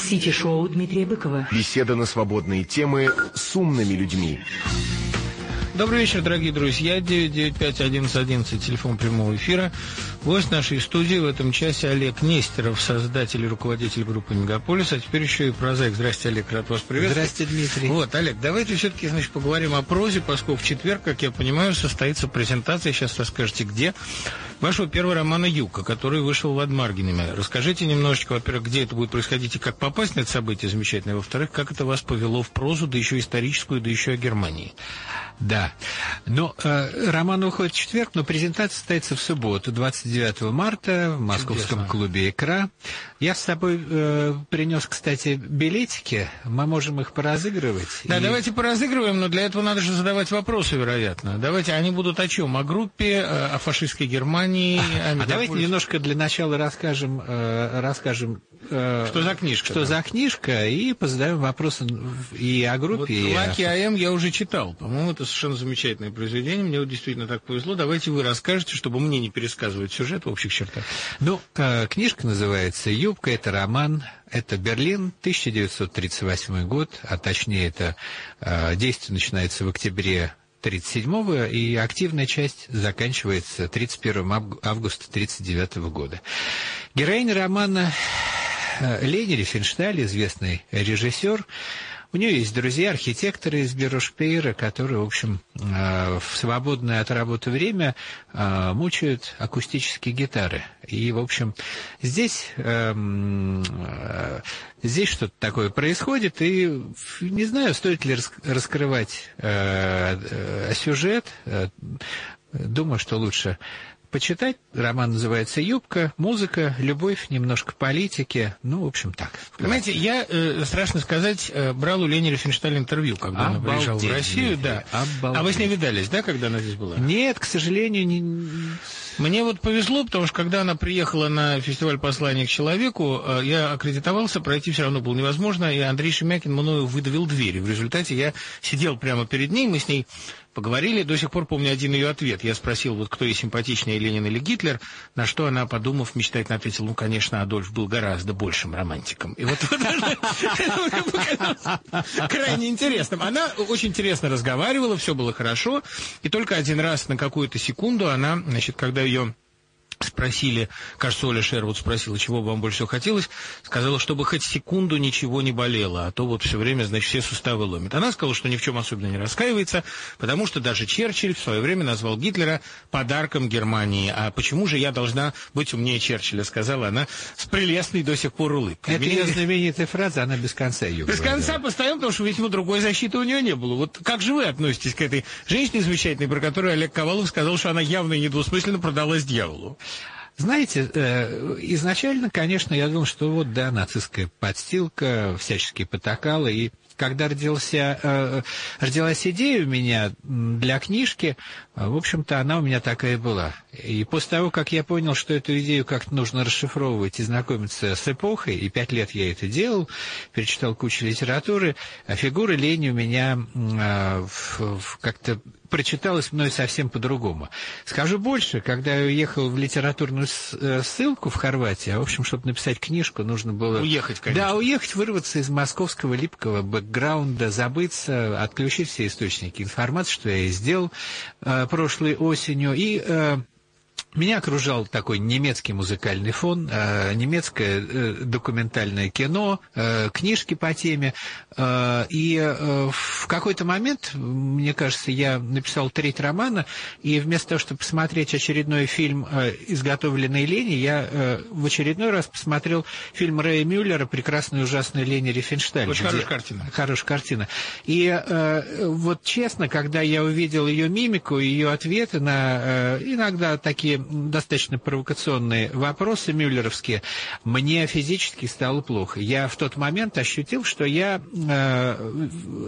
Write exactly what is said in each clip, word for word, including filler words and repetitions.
Сити-шоу Дмитрия Быкова. Беседа на свободные темы с умными людьми. Добрый вечер, дорогие друзья. девять девять пять одиннадцать одиннадцать, телефон прямого эфира. Гость нашей студии в этом часе Олег Нестеров, создатель и руководитель группы «Мегаполис», а теперь еще и прозаик. Здрасте, Олег, рад вас приветствовать. Здрасте, Дмитрий. Вот, Олег, давайте все-таки, значит, поговорим о прозе, поскольку в четверг, как я понимаю, состоится презентация, сейчас расскажете, где, вашего первого романа «Юка», который вышел в Адмаргинами. Расскажите немножечко, во-первых, где это будет происходить и как попасть на это событие замечательное, во-вторых, как это вас повело в прозу, да еще историческую, да еще о Германии. Да. Ну, э, роман уходит в четверг, но презентация состоится в субботу, двадцать девятого марта, в московском Чудесно. клубе «Икра». Я с собой э, принес, кстати, билетики. Мы можем их поразыгрывать. Да, и... давайте поразыгрываем, но для этого надо же задавать вопросы, вероятно. Давайте, они будут о чем? О группе, о фашистской Германии? А, а давайте немножко для начала расскажем, э, расскажем э, что за книжка. Что там? за книжка, и позадаем вопросы и о группе. Вот и «Лаки о... АМ» я уже читал. По-моему, это совершенно замечательное произведение. Мне вот действительно так повезло. Давайте вы расскажете, чтобы мне не пересказывать сюжет в общих чертах. Ну, э, книжка называется «Юбка». Это роман. Это Берлин, тысяча девятьсот тридцать восьмой год. А точнее, это э, действие начинается в октябре тридцать седьмого, и активная часть заканчивается тридцать первого августа тридцать девятого года. Героиня романа э, Лени Рифеншталь, известный режиссер. У нее есть друзья, архитекторы из бюро Шпеера, которые, в общем, в свободное от работы время мучают акустические гитары. И, в общем, здесь, здесь что-то такое происходит, и не знаю, стоит ли раскрывать сюжет. Думаю, что лучше почитать. Роман называется «Юбка», музыка, любовь, немножко политики. Ну, в общем, так. Понимаете, я, э, страшно сказать, э, брал у Лени Рифеншталь интервью, когда Обалдеть, она приезжала в Россию. Да. Обалдеть. А вы с ней видались, да, когда она здесь была? Нет, к сожалению, не... Мне вот повезло, потому что когда она приехала на фестиваль «Послание к человеку», э, я аккредитовался, пройти все равно было невозможно, и Андрей Шемякин мною выдавил дверь. В результате я сидел прямо перед ней, мы с ней поговорили, до сих пор помню один ее ответ. Я спросил, вот кто ей симпатичнее, Ленин или Гитлер, на что она, подумав, мечтательно ответила, ну, конечно, Адольф был гораздо большим романтиком. И вот это показалось крайне интересным. Она очень интересно разговаривала, все было хорошо, и только один раз на какую-то секунду она, значит, когда ее спросили, кажется, Оля Шервуд спросила, чего бы вам больше всего хотелось, сказала, чтобы хоть секунду ничего не болело, а то вот все время, значит, все суставы ломит. Она сказала, что ни в чем особенно не раскаивается, потому что даже Черчилль в свое время назвал Гитлера подарком Германии. А почему же я должна быть умнее Черчилля, сказала она с прелестной до сих пор улыбкой. Это ее знаменитая фраза, она без конца ее Без говорила. конца постоянно, потому что, видимо, другой защиты у нее не было. Вот как же вы относитесь к этой женщине замечательной, про которую Олег Ковалов сказал, что она явно и недвусмысленно продалась дьяволу? Знаете, э, изначально, конечно, я думал, что вот, да, нацистская подстилка всячески потакала, и когда родился, э, родилась идея у меня для книжки, в общем-то, она у меня такая была. И после того, как я понял, что эту идею как-то нужно расшифровывать и знакомиться с эпохой, и пять лет я это делал, перечитал кучу литературы, а фигура Лени у меня э, как-то прочиталась мной совсем по-другому. Скажу больше, когда я уехал в литературную ссылку в Хорватии, а, в общем, чтобы написать книжку, нужно было... Уехать, конечно. Да, уехать, вырваться из московского липкого бэкграунда, забыться, отключить все источники информации, что я и сделал э, прошлой осенью, и... Э, Меня окружал такой немецкий музыкальный фон, э, немецкое э, документальное кино, э, книжки по теме. Э, и э, в какой-то момент, мне кажется, я написал треть романа, и вместо того, чтобы посмотреть очередной фильм, э, изготовленный Леней, я э, в очередной раз посмотрел фильм Рэя Мюллера «Прекрасная и ужасная Лени Рифеншталь». Очень хорошая картина. Хорошая картина. И э, вот честно, когда я увидел ее мимику, ее ответы на э, иногда такие достаточно провокационные вопросы мюллеровские, мне физически стало плохо. Я в тот момент ощутил, что я э,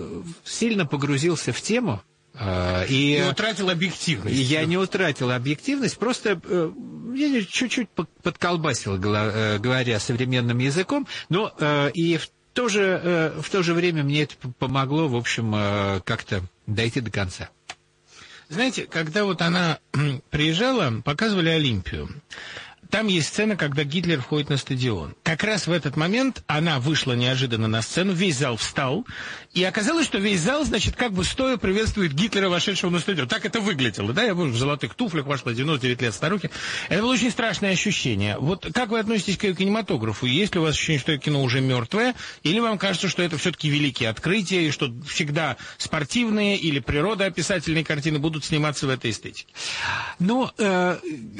сильно погрузился в тему. Э, и не утратил объективность. Я не утратил объективность, просто э, я чуть-чуть подколбасил, говоря современным языком, но э, и в то же, э, в то же время мне это помогло, в общем, э, как-то дойти до конца. Знаете, когда вот она приезжала, показывали Олимпию. там есть сцена, когда Гитлер входит на стадион. Как раз в этот момент она вышла неожиданно на сцену, весь зал встал, и оказалось, что весь зал, значит, как бы стоя приветствует Гитлера, вошедшего на стадион. Так это выглядело, да? Я помню, в золотых туфлях вошла девяносто девять лет старухи. Это было очень страшное ощущение. Вот как вы относитесь к кинематографу? Есть ли у вас ощущение, что кино уже мертвое, или вам кажется, что это все-таки великие открытия, и что всегда спортивные или природоописательные картины будут сниматься в этой эстетике? Ну, э,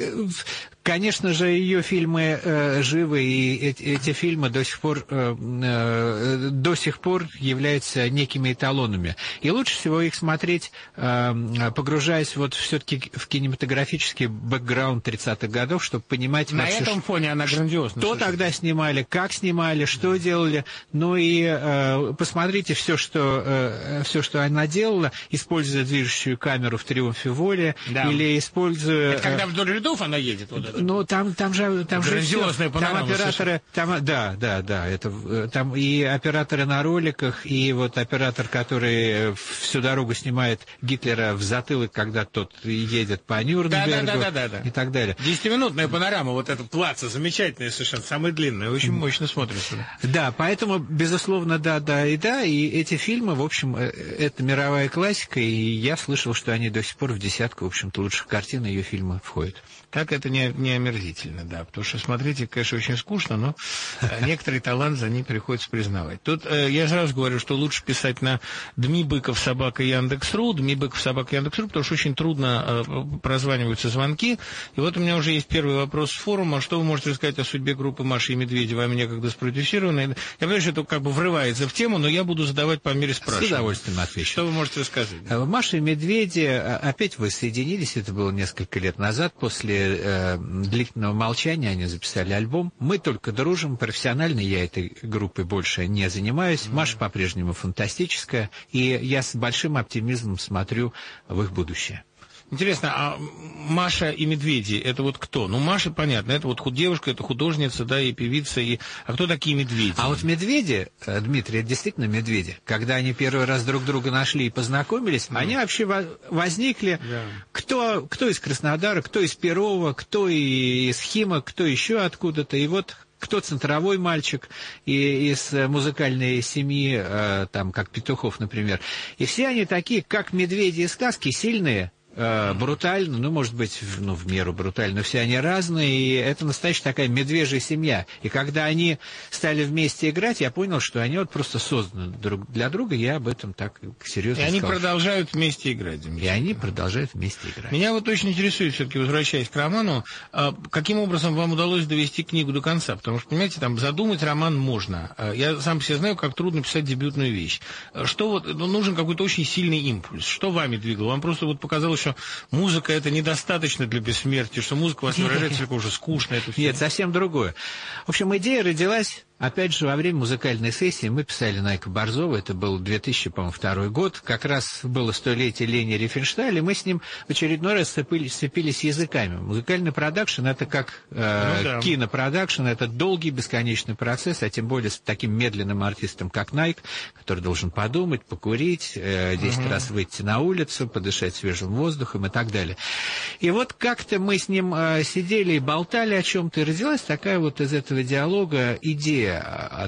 конечно же, ее фильмы э, живы, и эти, эти фильмы до сих пор э, э, до сих пор являются некими эталонами. И лучше всего их смотреть, э, погружаясь вот все-таки в кинематографический бэкграунд тридцатых годов, чтобы понимать... На вообще, этом фоне она грандиозна. Что тогда снимали, как снимали, что делали. Ну и э, посмотрите все, что, э, все, что она делала, используя движущую камеру в «Триумфе воли», да. Или используя... Это когда вдоль рядов она едет? Вот это. Ну, там, там же... Там же все, там операторы... Там, да, да, да. Это, там и операторы на роликах, и вот оператор, который всю дорогу снимает Гитлера в затылок, когда тот едет по Нюрнбергу, да, да, да, да, да. И так далее. Десятиминутная панорама, вот эта плаца, замечательная совершенно, самая длинная, очень мощно смотрится. Да, поэтому, безусловно, да, да и да, и эти фильмы, в общем, это мировая классика, и я слышал, что они до сих пор в десятку, в общем-то, лучших картин ее фильма входят. Так это не, не омерзительно, да, потому что смотреть, конечно, очень скучно, но некоторый талант за ней приходится признавать. Тут э, я сразу говорю, что лучше писать на Дми Быков собака Яндекс.ру, Дми Быков собака Яндекс.ру, потому что очень трудно э, прозваниваются звонки. И вот у меня уже есть первый вопрос с форума. Что вы можете рассказать о судьбе группы Маши и Медведя? Вами некогда спродюсировано. Я понимаю, что это как бы врывается в тему, но я буду задавать по мере спрашивания. С удовольствием отвечу. Что вы можете рассказать? Маша и Медведи опять воссоединились, это было несколько лет назад, после э, длительного молчания они записали альбом. Мы только дружим, профессионально я этой группой больше не занимаюсь. Mm-hmm. Маша по-прежнему фантастическая, и я с большим оптимизмом смотрю в их будущее. Интересно, а Маша и Медведи, это вот кто? Ну, Маша, понятно, это вот девушка, это художница, да, и певица, и... А кто такие Медведи? А вот Медведи, Дмитрий, это действительно Медведи. Когда они первый раз друг друга нашли и познакомились, mm. они вообще возникли, yeah. кто, кто из Краснодара, кто из Перова, кто из Химок, кто еще откуда-то, и вот... Кто центровой мальчик и, из музыкальной семьи, э, там, как Петухов, например. И все они такие, как медведи из сказки, сильные, э, брутально, ну, может быть, в, ну, в меру брутально, но все они разные, и это настоящая такая медвежья семья. И когда они стали вместе играть, я понял, что они вот просто созданы друг для друга, я об этом так серьезно сказал. И они сказал, продолжают вместе играть. И они продолжают вместе играть. Меня вот очень интересует, все-таки возвращаясь к роману, каким образом вам удалось довести книгу до конца? Потому что, понимаете, там задумать роман можно. Я сам все знаю, как трудно писать дебютную вещь. Что вот, ну, нужен какой-то очень сильный импульс. Что вами двигало? Вам просто вот показалось, что музыка это недостаточно для бессмертия, что музыка у вас выражается только уже скучно. Это все. Нет, совсем другое. В общем, идея родилась... Опять же, во время музыкальной сессии мы писали Найка Борзова, это был две тысячи второй год, как раз было столетие Лени Рифеншталя, и мы с ним в очередной раз сцепились, сцепились языками. Музыкальный продакшн — это как э, ну, да. кинопродакшн, это долгий, бесконечный процесс, а тем более с таким медленным артистом, как Найк, который должен подумать, покурить, э, десять угу. раз выйти на улицу, подышать свежим воздухом и так далее. И вот как-то мы с ним э, сидели и болтали о чем-то, и родилась такая вот из этого диалога идея о,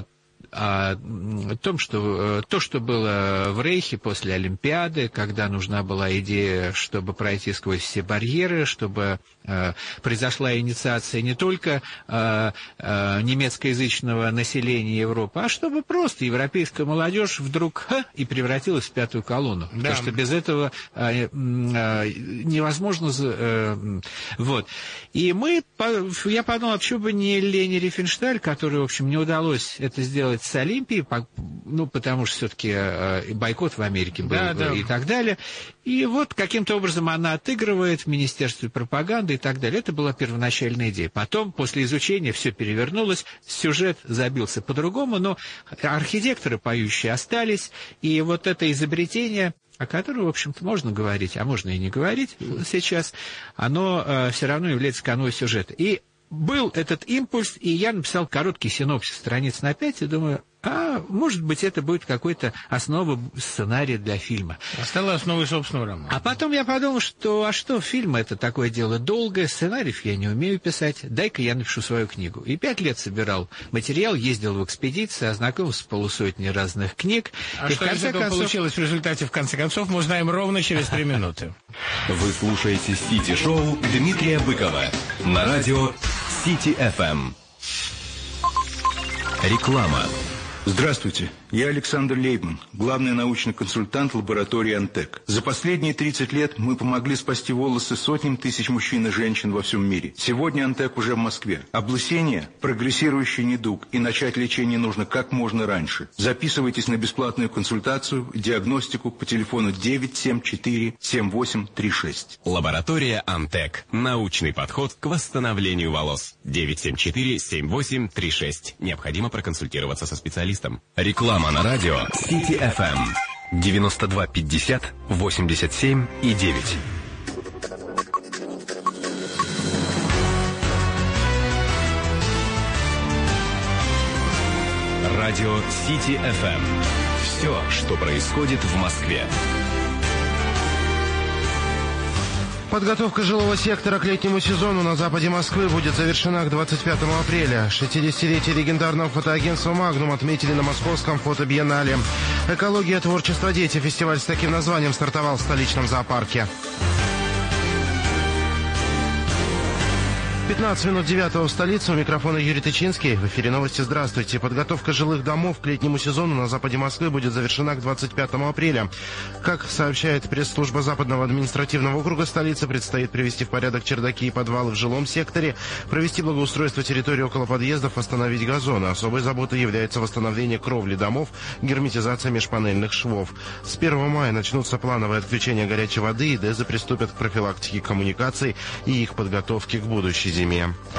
о том, что то, что было в Рейхе после Олимпиады, когда нужна была идея, чтобы пройти сквозь все барьеры, чтобы э, произошла инициация не только э, э, немецкоязычного населения Европы, а чтобы просто европейская молодежь вдруг ха, и превратилась в пятую колонну. Да. Потому что без этого э, э, невозможно... Э, вот. И мы, я подумал, а почему бы не Лени Рифеншталь, который, в общем, не удалось это сделать с Олимпией, ну, потому что все-таки э, бойкот в Америке был, да, да. и так далее. И вот каким-то образом она отыгрывает в Министерстве пропаганды и так далее. Это была первоначальная идея. Потом, после изучения, все перевернулось, сюжет забился по-другому, но архитекторы поющие остались, и вот это изобретение, о котором, в общем-то, можно говорить, а можно и не говорить сейчас, оно э, все равно является канвой сюжета. И был этот импульс, и я написал короткий синопсис, страниц на пять, и думаю, а может быть, это будет какой-то основа сценария для фильма. А стала основой собственного романа. А потом я подумал, что а что, фильм это такое дело долгое, сценариев я не умею писать, дай-ка я напишу свою книгу. И пять лет собирал материал, ездил в экспедиции, ознакомился с полусотней разных книг. А и что в из конце этого концов... получилось в результате, в конце концов, мы узнаем ровно через три минуты. Вы слушаете Сити-шоу Дмитрия Быкова на радио Сити эф эм. Реклама. Здравствуйте, я Александр Лейбман, главный научный консультант лаборатории «Антек». За последние тридцать лет мы помогли спасти волосы сотням тысяч мужчин и женщин во всем мире. Сегодня «Антек» уже в Москве. Облысение – прогрессирующий недуг, и начать лечение нужно как можно раньше. Записывайтесь на бесплатную консультацию, диагностику по телефону девять семь четыре семь восемь три шесть. Лаборатория «Антек». Научный подход к восстановлению волос. девять семь четыре семь восемь три шесть. Необходимо проконсультироваться со специалистом. Реклама на радио Сити эф эм. девяносто два пятьдесят восемьдесят семь и девять. Радио Сити эф эм. Все, что происходит в Москве. Подготовка жилого сектора к летнему сезону на западе Москвы будет завершена к двадцать пятому апреля. шестидесятилетие легендарного фотоагентства «Магнум» отметили на московском фотобиеннале. «Экология, творчество, дети» — фестиваль с таким названием стартовал в столичном зоопарке. пятнадцать минут девятого в столице. У микрофона Юрий Тычинский. В эфире новости. Здравствуйте. Подготовка жилых домов к летнему сезону на западе Москвы будет завершена к двадцать пятому апреля. Как сообщает пресс-служба Западного административного округа столицы, предстоит привести в порядок чердаки и подвалы в жилом секторе, провести благоустройство территории около подъездов, восстановить газоны. Особой заботой является восстановление кровли домов, герметизация межпанельных швов. С первого мая начнутся плановые отключения горячей воды, и ДЭЗы приступят к профилактике коммуникаций и их подготовке к будущей зиме.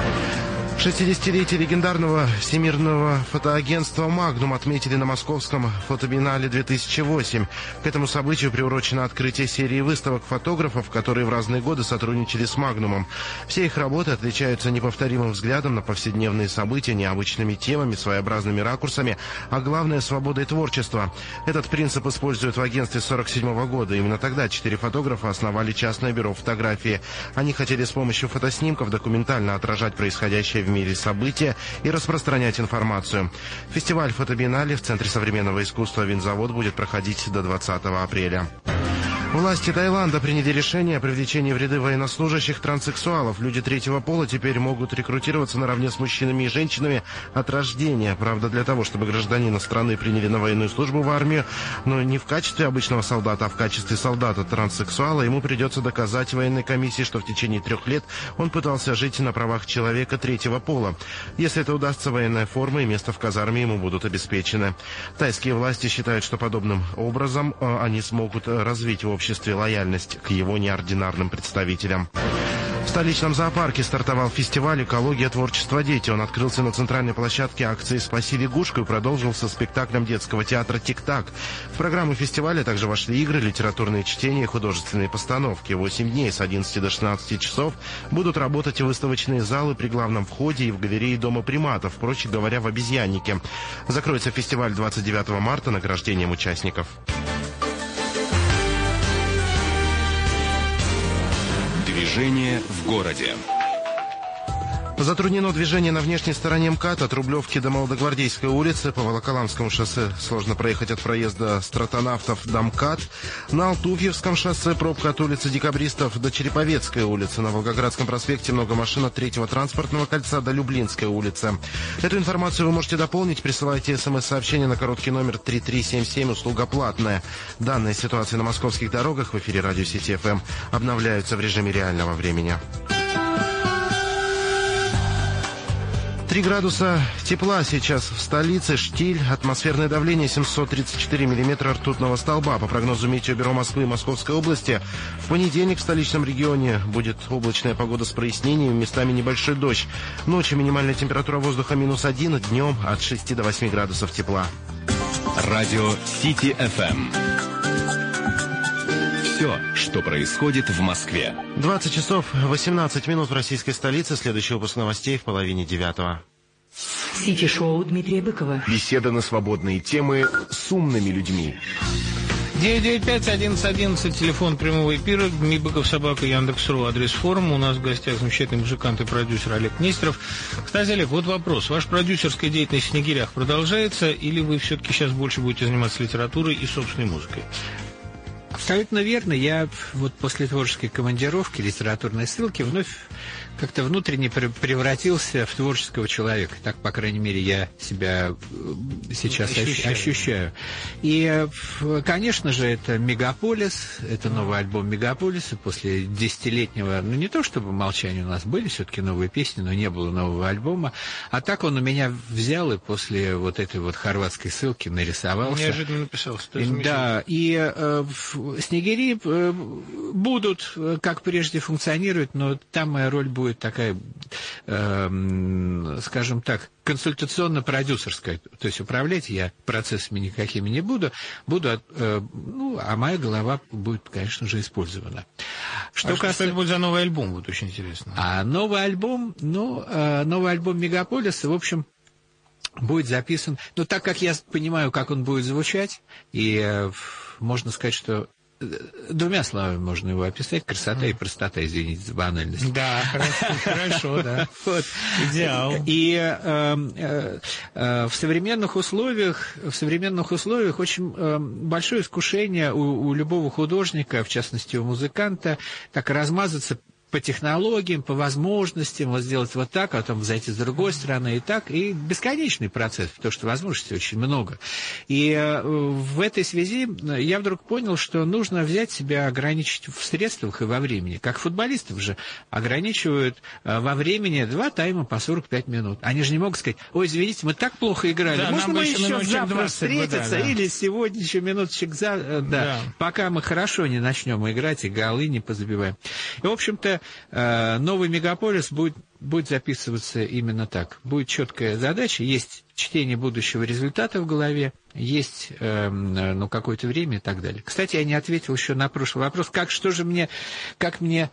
шестидесятилетие легендарного всемирного фотоагентства «Магнум» отметили на московском фотобиеннале две тысячи восемь. К этому событию приурочено открытие серии выставок фотографов, которые в разные годы сотрудничали с «Магнумом». Все их работы отличаются неповторимым взглядом на повседневные события, необычными темами, своеобразными ракурсами, а главное — свободой творчества. Этот принцип используют в агентстве с сорок седьмого года. Именно тогда четыре фотографа основали частное бюро фотографии. Они хотели с помощью фотоснимков документально отражать происходящее в в мире события и распространять информацию. Фестиваль фотобиеннале в Центре современного искусства «Винзавод» будет проходить до двадцатого апреля. Власти Таиланда приняли решение о привлечении в ряды военнослужащих транссексуалов. Люди третьего пола теперь могут рекрутироваться наравне с мужчинами и женщинами от рождения. Правда, для того, чтобы гражданина страны приняли на военную службу в армию, но не в качестве обычного солдата, а в качестве солдата-транссексуала, ему придется доказать военной комиссии, что в течение трех лет он пытался жить на правах человека третьего пола. Если это удастся, военная форма и место в казарме ему будут обеспечены. Тайские власти считают, что подобным образом э, они смогут развить в обществе лояльность к его неординарным представителям. В столичном зоопарке стартовал фестиваль «Экология, творчество, дети». Он открылся на центральной площадке акции «Спаси лягушку» и продолжился спектаклем детского театра «Тик-так». В программу фестиваля также вошли игры, литературные чтения и художественные постановки. Восемь дней с одиннадцати до шестнадцати часов будут работать и выставочные залы при главном входе и в галерее Дома приматов, проще говоря, в обезьяннике. Закроется фестиваль двадцать девятого марта награждением участников. Движение в городе. Затруднено движение на внешней стороне МКАД от Рублевки до Молодогвардейской улицы. По Волоколамскому шоссе сложно проехать от проезда Стратонавтов до МКАД. На Алтуфьевском шоссе пробка от улицы Декабристов до Череповецкой улицы. На Волгоградском проспекте много машин от третьего транспортного кольца до Люблинской улицы. Эту информацию вы можете дополнить. Присылайте смс-сообщение на короткий номер три три семь семь, услуга платная. Данные ситуации на московских дорогах в эфире радио Сити эф эм обновляются в режиме реального времени. три градуса тепла сейчас в столице, штиль, атмосферное давление семьсот тридцать четыре миллиметра ртутного столба. По прогнозу Метеобюро Москвы и Московской области, в понедельник в столичном регионе будет облачная погода с прояснением, местами небольшой дождь. Ночью минимальная температура воздуха минус один, днем от шести до восьми градусов тепла. Радио Сити эф эм. Все, что происходит в Москве. двадцать часов восемнадцать минут в российской столице. Следующий выпуск новостей в половине девятого. Сити-шоу Дмитрия Быкова. Беседа на свободные темы с умными людьми. девять девять пять одиннадцать одиннадцать, телефон прямого эфира, Дми Быков, собака, Яндекс.ру, адрес форума. У нас в гостях замечательный музыкант и продюсер Олег Нестеров. Кстати, Олег, вот вопрос. Ваша продюсерская деятельность в «Снегирях» продолжается, или вы все-таки сейчас больше будете заниматься литературой и собственной музыкой? Абсолютно верно. Я вот после творческой командировки, литературной ссылки, вновь как-то внутренне превратился в творческого человека. Так, по крайней мере, я себя сейчас ощущаю. ощущаю. И, конечно же, это «Мегаполис», это новый альбом «Мегаполиса» после десятилетнего, ну, не то чтобы молчания, у нас были все-таки новые песни, но не было нового альбома. А так он у меня взял и после вот этой вот хорватской ссылки нарисовался. Неожиданно написался. Да, и э, «Снегири» э, будут, как прежде, функционировать, но там моя роль будет такая, э, скажем так, консультационно-продюсерская. То есть управлять я процессами никакими не буду, буду э, ну, а моя голова будет, конечно же, использована. Что, а касается... что это будет за новый альбом, вот очень интересно. А новый альбом, ну, э, новый альбом «Мегаполиса», в общем, будет записан, ну, так как я понимаю, как он будет звучать, и э, можно сказать, что двумя словами можно его описать: красота и простота, извините за банальность. Да, хорошо, хорошо, да. Вот. Идеал. И э, э, э, в современных условиях, в современных условиях очень э, большое искушение у, у любого художника, в частности у музыканта, так размазаться по технологиям, по возможностям, вот сделать вот так, а потом зайти с другой стороны и так, и бесконечный процесс, потому что возможностей очень много. И э, в этой связи я вдруг понял, что нужно взять себя, ограничить в средствах и во времени. Как футболистов же ограничивают э, во времени два тайма по сорок пять минут. Они же не могут сказать: ой, извините, мы так плохо играли, да, можно мы еще завтра встретиться, да, да. или сегодня еще минуточек за... да, да. пока мы хорошо не начнем играть и голы не позабиваем. И, в общем-то, новый «Мегаполис» будет, будет записываться именно так. Будет четкая задача, есть чтение будущего результата в голове, есть э, ну, какое-то время и так далее. Кстати, я не ответил еще на прошлый вопрос, как, что же мне, как мне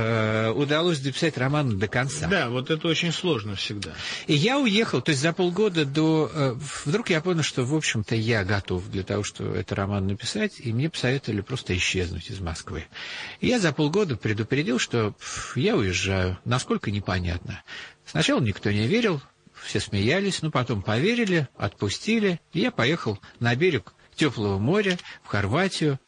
э, удалось дописать роман до конца. Да, вот это очень сложно всегда. И я уехал, то есть за полгода до... Э, вдруг я понял, что, в общем-то, я готов для того, чтобы этот роман написать, и мне посоветовали просто исчезнуть из Москвы. И я за полгода предупредил, что пф, я уезжаю, насколько непонятно. Сначала никто не верил, все смеялись, но потом поверили, отпустили, и я поехал на берег теплого моря, в Хорватию.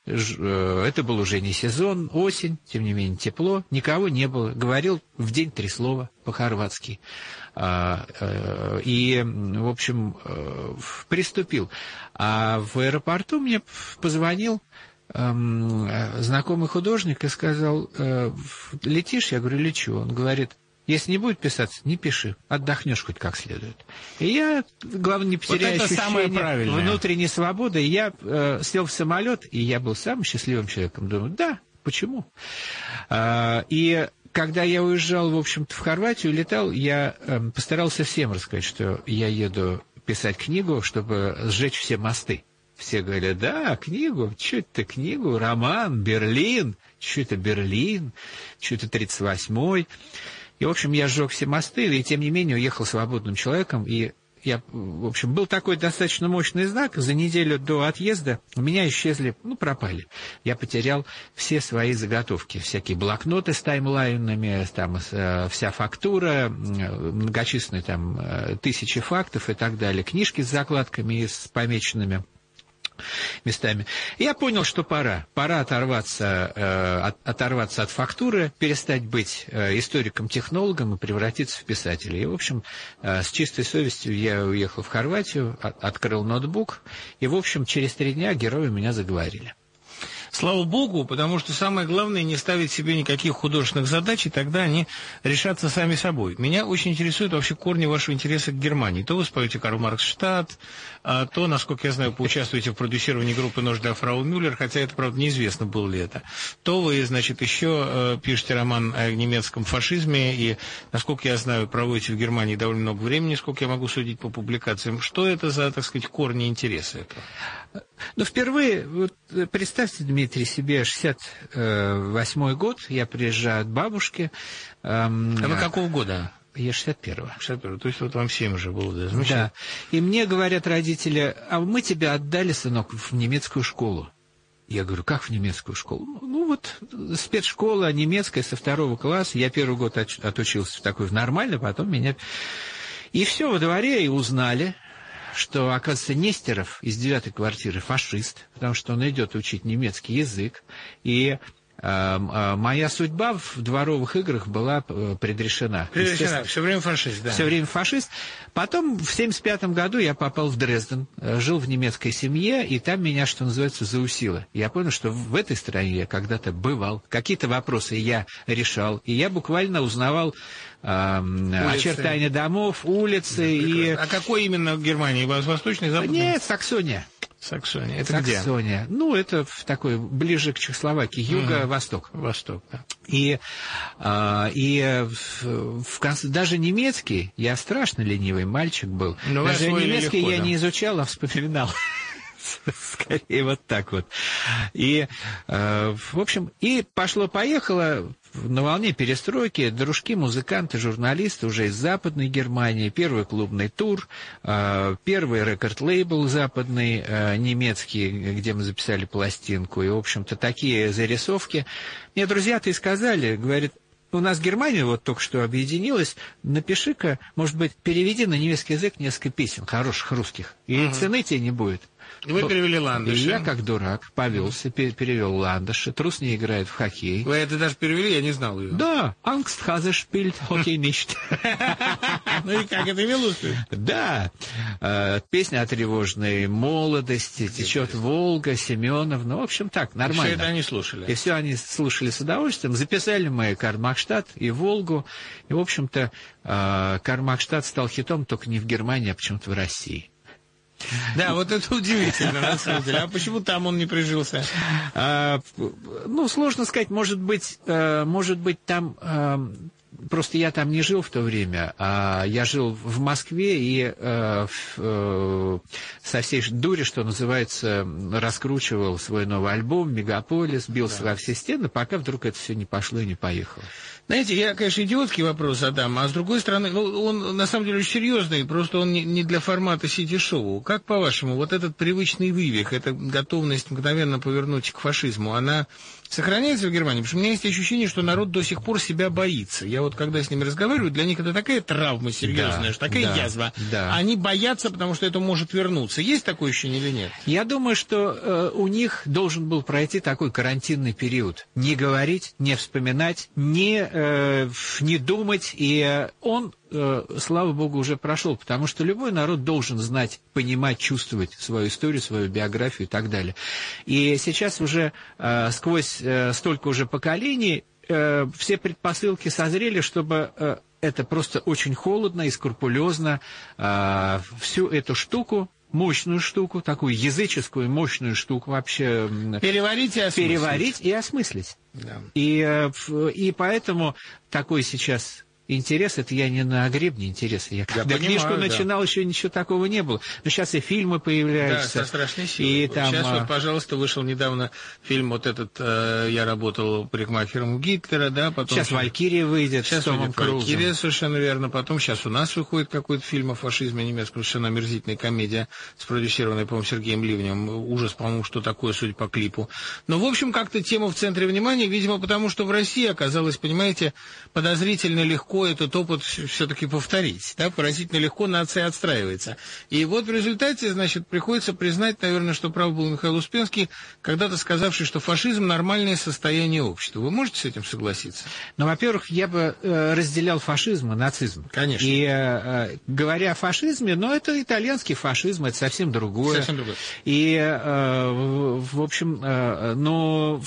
Это был уже не сезон, осень, тем не менее тепло, никого не было. Говорил в день три слова по-хорватски. И, в общем, приступил. А в аэропорту мне позвонил знакомый художник и сказал: летишь? Я говорю: лечу. Он говорит: если не будет писаться, не пиши, отдохнешь хоть как следует. И я, главное, не потеряю вот ощущение внутренней свободы. И я э, сел в самолет, и я был самым счастливым человеком. Думаю, да, почему? А, и когда я уезжал, в общем-то, в Хорватию, летал, я э, постарался всем рассказать, что я еду писать книгу, чтобы сжечь все мосты. Все говорят: да, книгу, что это книгу, роман, Берлин, что это Берлин, что это тридцать восьмой. И, в общем, я сжег все мосты, и, тем не менее, уехал свободным человеком. И я, в общем, был такой достаточно мощный знак. За неделю до отъезда у меня исчезли, ну, пропали. Я потерял все свои заготовки. Всякие блокноты с таймлайнами, там, вся фактура, многочисленные там тысячи фактов и так далее. Книжки с закладками и с помеченными местами. Я понял, что пора. Пора оторваться, э, от, оторваться от фактуры, перестать быть э, историком-технологом и превратиться в писателя. И, в общем, э, с чистой совестью я уехал в Хорватию, от, открыл ноутбук, и, в общем, через три дня герои меня заговорили. Слава богу, потому что самое главное не ставить себе никаких художественных задач, и тогда они решатся сами собой. Меня очень интересуют вообще корни вашего интереса к Германии. То вы споете Карл Маркс Штадт, а то, насколько я знаю, поучаствуете в продюсировании группы «Нож для фрау Мюллер», хотя это, правда, неизвестно, было ли это. То вы, значит, еще э, пишете роман о немецком фашизме, и, насколько я знаю, проводите в Германии довольно много времени, сколько я могу судить по публикациям. Что это за, так сказать, корни интереса этого? Ну, впервые, вот, представьте, Дмитрий, себе шестьдесят восьмой год, я приезжаю от бабушки. Эм, а вы какого года? Я шестьдесят первого. шестьдесят первого. То есть вот вам семь уже было, да? Замечательно. Да. И мне говорят родители, а мы тебя отдали, сынок, в немецкую школу. Я говорю, как в немецкую школу? Ну, вот спецшкола немецкая со второго класса. Я первый год отучился в такой нормально, потом меня... И все, во дворе и узнали, что, оказывается, Нестеров из девятой квартиры фашист, потому что он идет учить немецкий язык. И э, моя судьба в дворовых играх была предрешена. Предрешена, все время фашист, да. Все время фашист. Потом в семьдесят пятом году я попал в Дрезден, жил в немецкой семье, и там меня, что называется, заусило. Я понял, что в этой стране я когда-то бывал, какие-то вопросы я решал, и я буквально узнавал э, очертания домов, улицы. И... А какой именно в Германии? Восточный, западный? Нет, Саксония. Саксония. Это где? Саксония. Ну, это в такой, ближе к Чехословакии, юго-восток. Mm-hmm. Восток, да. И, а, и в, в конце, даже немецкий, я страшно ленивый мальчик был, но даже немецкий легко, я да. не изучал, а вспоминал. Скорее вот так вот. И, э, в общем, и пошло-поехало на волне перестройки. Дружки, музыканты, журналисты уже из Западной Германии. Первый клубный тур, э, первый рекорд-лейбл западный, э, немецкий, где мы записали пластинку. И, в общем-то, такие зарисовки. Мне друзья-то и сказали, говорят, у нас Германия вот только что объединилась, напиши-ка, может быть, переведи на немецкий язык несколько песен хороших русских, и угу. цены тебе не будет. И вы перевели Ландыша. И я, как дурак, повелся, перевел Ландыша. Трус не играет в хоккей. Вы это даже перевели, я не знал ее. Да, Angst Hase spielt Hockey nicht. Ну и как, это милостью? Да. Песня о тревожной молодости, течет Волга, Семенов. Ну, в общем, так, нормально. И все это они слушали. И все они слушали с удовольствием. Записали мы Карл-Маркстадт и Волгу. И, в общем-то, Карл-Маркстадт стал хитом только не в Германии, а почему-то в России. Да, вот это удивительно, на самом деле. А почему там он не прижился? А, ну, сложно сказать, может быть, может быть, там... Просто я там не жил в то время, а я жил в Москве и э, э, со всей дури, что называется, раскручивал свой новый альбом «Мегаполис», бился да. во все стены, пока вдруг это все не пошло и не поехало. Знаете, я, конечно, идиотский вопрос задам, а с другой стороны, ну, он на самом деле очень серьезный, просто он не, не для формата сити-шоу. Как, по-вашему, вот этот привычный вывих, эта готовность мгновенно повернуть к фашизму, она сохраняется в Германии? Потому что у меня есть ощущение, что народ до сих пор себя боится. Я вот, когда с ними разговариваю, для них это такая травма серьезная, да, что такая да, язва. Да. Они боятся, потому что это может вернуться. Есть такое ощущение или нет? Я думаю, что э, у них должен был пройти такой карантинный период. Не говорить, не вспоминать, не, э, не думать. И он, э, слава богу, уже прошел. Потому что любой народ должен знать, понимать, чувствовать свою историю, свою биографию и так далее. И сейчас уже э, сквозь э, столько уже поколений э, все предпосылки созрели, чтобы... Э, это просто очень холодно и скрупулезно э, всю эту штуку, мощную штуку, такую языческую мощную штуку вообще... Переварить и осмыслить. Переварить и осмыслить. Да. И, и поэтому такой сейчас... Интерес, это я не на гребне интереса. Я когда я книжку понимаю, начинал, да. еще ничего такого не было. Но сейчас и фильмы появляются. Да, со страшной силой. И там, сейчас а... вот, пожалуйста, вышел недавно фильм вот этот, э, я работал парикмахером у Гитлера, да, потом... Сейчас «Валькирия» выйдет сейчас с Томом Крузом. «Валькирия», совершенно верно. Потом сейчас у нас выходит какой-то фильм о фашизме немецком, совершенно омерзительная комедия, спродюсированная, по-моему, Сергеем Ливнем. Ужас, по-моему, что такое, судя по клипу. Но, в общем, как-то тема в центре внимания, видимо, потому что в России оказалось, понимаете, подозрительно легко этот опыт все-таки повторить, да, поразительно легко нация отстраивается. И вот в результате, значит, приходится признать, наверное, что прав был Михаил Успенский, когда-то сказавший, что фашизм – нормальное состояние общества. Вы можете с этим согласиться? Ну, во-первых, я бы э, разделял фашизм и нацизм. Конечно. И э, говоря о фашизме, но это итальянский фашизм, это совсем другое. Совсем другое. И, э, в, в общем, э, но...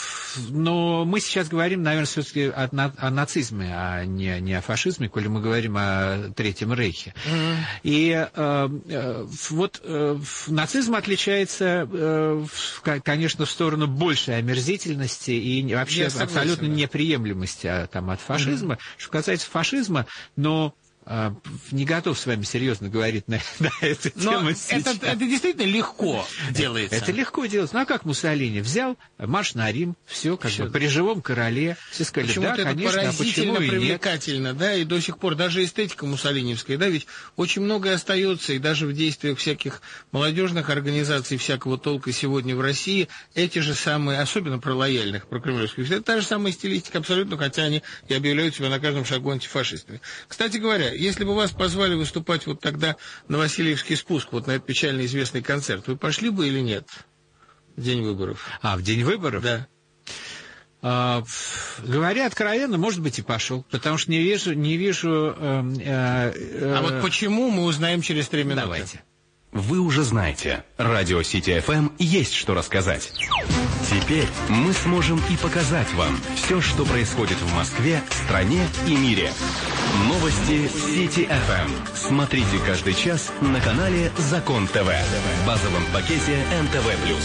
Но мы сейчас говорим, наверное, все-таки о, о нацизме, а не, не о фашизме, коли мы говорим о Третьем Рейхе. Mm-hmm. И э, э, вот э, нацизм отличается, э, конечно, в сторону большей омерзительности и вообще согласен, абсолютно да. неприемлемости а, там, от фашизма. Mm-hmm. Что касается фашизма, но не готов с вами серьезно говорить на, на эту тему. Это, это действительно легко делается. Это, это легко делается. Ну, а как Муссолини взял, марш на Рим, все, как все. бы, при живом короле. Все сказали, почему-то да, это конечно, поразительно а почему привлекательно, и да, и до сих пор даже эстетика муссолиневская, да, ведь очень многое остается, и даже в действиях всяких молодежных организаций всякого толка сегодня в России, эти же самые, особенно про лояльных, про кремлевских, это та же самая стилистика абсолютно, хотя они и объявляют себя на каждом шагу антифашистами. Кстати говоря, если бы вас позвали выступать вот тогда на Васильевский спуск, вот на этот печально известный концерт, вы пошли бы или нет в день выборов? А, в день выборов? Да. А, говоря откровенно, может быть, и пошел, потому что не вижу... Не вижу э, э, э, а вот почему, мы узнаем через три минуты. Давайте. Вы уже знаете, Радио Сити эф эм есть что рассказать. Теперь мы сможем и показать вам все, что происходит в Москве, стране и мире. Новости Сити эф эм. Смотрите каждый час на канале Закон ТВ. В базовом пакете эн тэ вэ плюс.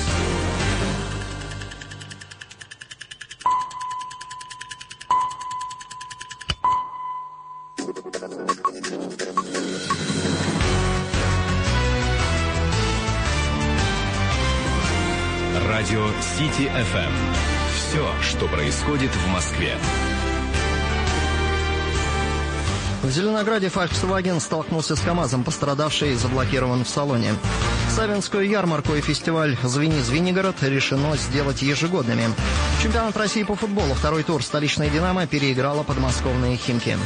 Радио Сити эф эм. Все, что происходит в Москве. В Зеленограде Volkswagen столкнулся с КАМАЗом, пострадавший заблокирован в салоне. Савинскую ярмарку и фестиваль «Звени, Звенигород» решено сделать ежегодными. Чемпионат России по футболу, второй тур, столичная «Динамо» переиграла подмосковные «Химки».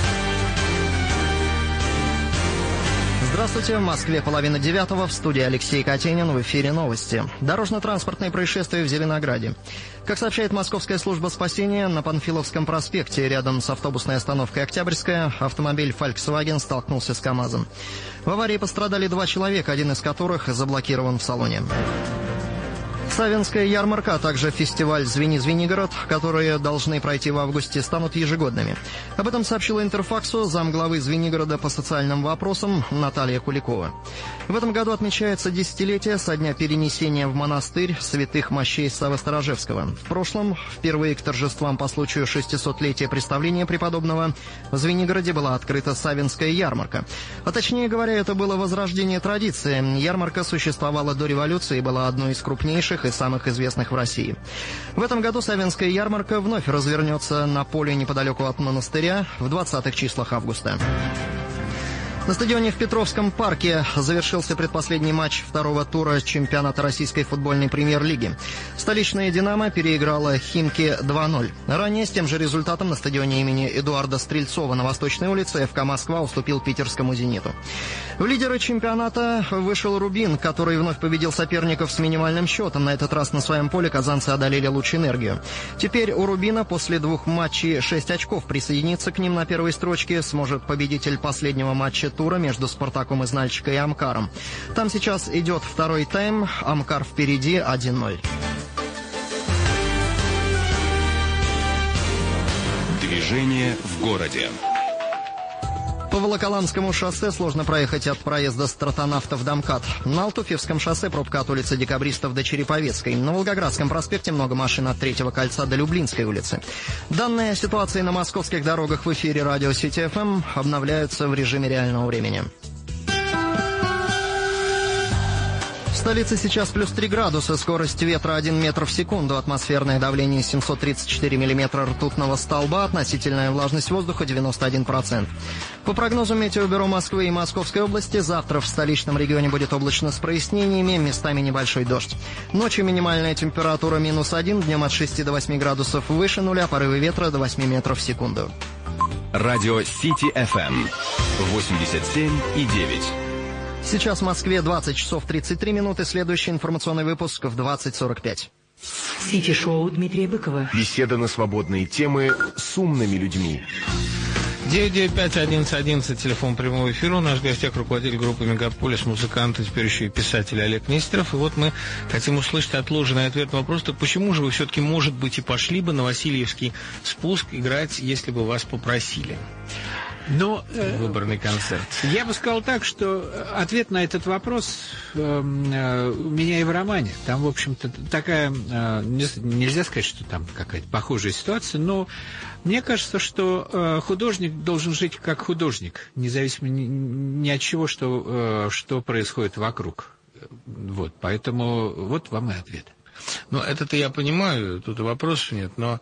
Здравствуйте, в Москве половина девятого, в студии Алексей Катенин, в эфире новости. Дорожно-транспортные происшествия в Зеленограде. Как сообщает Московская служба спасения, на Панфиловском проспекте, рядом с автобусной остановкой «Октябрьская», автомобиль Volkswagen столкнулся с КАМАЗом. В аварии пострадали два человека, один из которых заблокирован в салоне. Савинская ярмарка, а также фестиваль «Звени, Звенигород», которые должны пройти в августе, станут ежегодными. Об этом сообщила Интерфаксу замглавы Звенигорода по социальным вопросам Наталья Куликова. В этом году отмечается десятилетие со дня перенесения в монастырь святых мощей Саввы Сторожевского. В прошлом, впервые к торжествам по случаю шестисотлетия представления преподобного, в Звенигороде была открыта Савинская ярмарка. А точнее говоря, это было возрождение традиции. Ярмарка существовала до революции и была одной из крупнейших и самых известных в России. В этом году Савинская ярмарка вновь развернется на поле неподалеку от монастыря в двадцатых числах августа. На стадионе в Петровском парке завершился предпоследний матч второго тура чемпионата российской футбольной премьер-лиги. Столичная «Динамо» переиграла «Химки» два ноль. Ранее с тем же результатом на стадионе имени Эдуарда Стрельцова на Восточной улице эф ка Москва уступил питерскому «Зениту». В лидеры чемпионата вышел «Рубин», который вновь победил соперников с минимальным счетом. На этот раз на своем поле казанцы одолели «Лучэнергию». Теперь у «Рубина» после двух матчей шесть очков. Присоединиться к ним на первой строчке сможет победитель последнего матча тура между «Спартаком» из Нальчика и «Амкаром». Там сейчас идет второй тайм. «Амкар» впереди один ноль. Движение в городе. По Волоколамскому шоссе сложно проехать от проезда стратонавтов до МКАД. На Алтуфьевском шоссе пробка от улицы Декабристов до Череповецкой. На Волгоградском проспекте много машин от Третьего кольца до Люблинской улицы. Данные ситуации на московских дорогах в эфире Радио Сити эф эм обновляются в режиме реального времени. В столице сейчас плюс три градуса, скорость ветра один метр в секунду, атмосферное давление семьсот тридцать четыре миллиметра ртутного столба, относительная влажность воздуха девяносто один процент. По прогнозу Метеобюро Москвы и Московской области, завтра в столичном регионе будет облачно с прояснениями, местами небольшой дождь. Ночью минимальная температура минус один, днем от шести до восьми градусов выше нуля, порывы ветра до восьми метров в секунду. Радио Сити эф эм восемьдесят семь и девять. Сейчас в Москве двадцать часов тридцать три минуты. Следующий информационный выпуск в двадцать сорок пять. Сити-шоу Дмитрия Быкова. Беседа на свободные темы с умными людьми. девять девять пять одиннадцать одиннадцать, телефон прямого эфира. У нас в гостях руководитель группы «Мегаполис», музыкант, и теперь еще и писатель Олег Нестеров. И вот мы хотим услышать отложенный ответ на вопрос: так почему же вы все-таки, может быть, и пошли бы на Васильевский спуск играть, если бы вас попросили? Но, э, выборный концерт. Я бы сказал так, что ответ на этот вопрос э, э, у меня и в романе. Там, в общем-то, такая, э, не, нельзя сказать, что там какая-то похожая ситуация, но мне кажется, что э, художник должен жить как художник, независимо ни, ни от чего, что, э, что происходит вокруг. Вот, поэтому вот вам и ответ. Ну, это-то я понимаю, тут и вопросов нет, но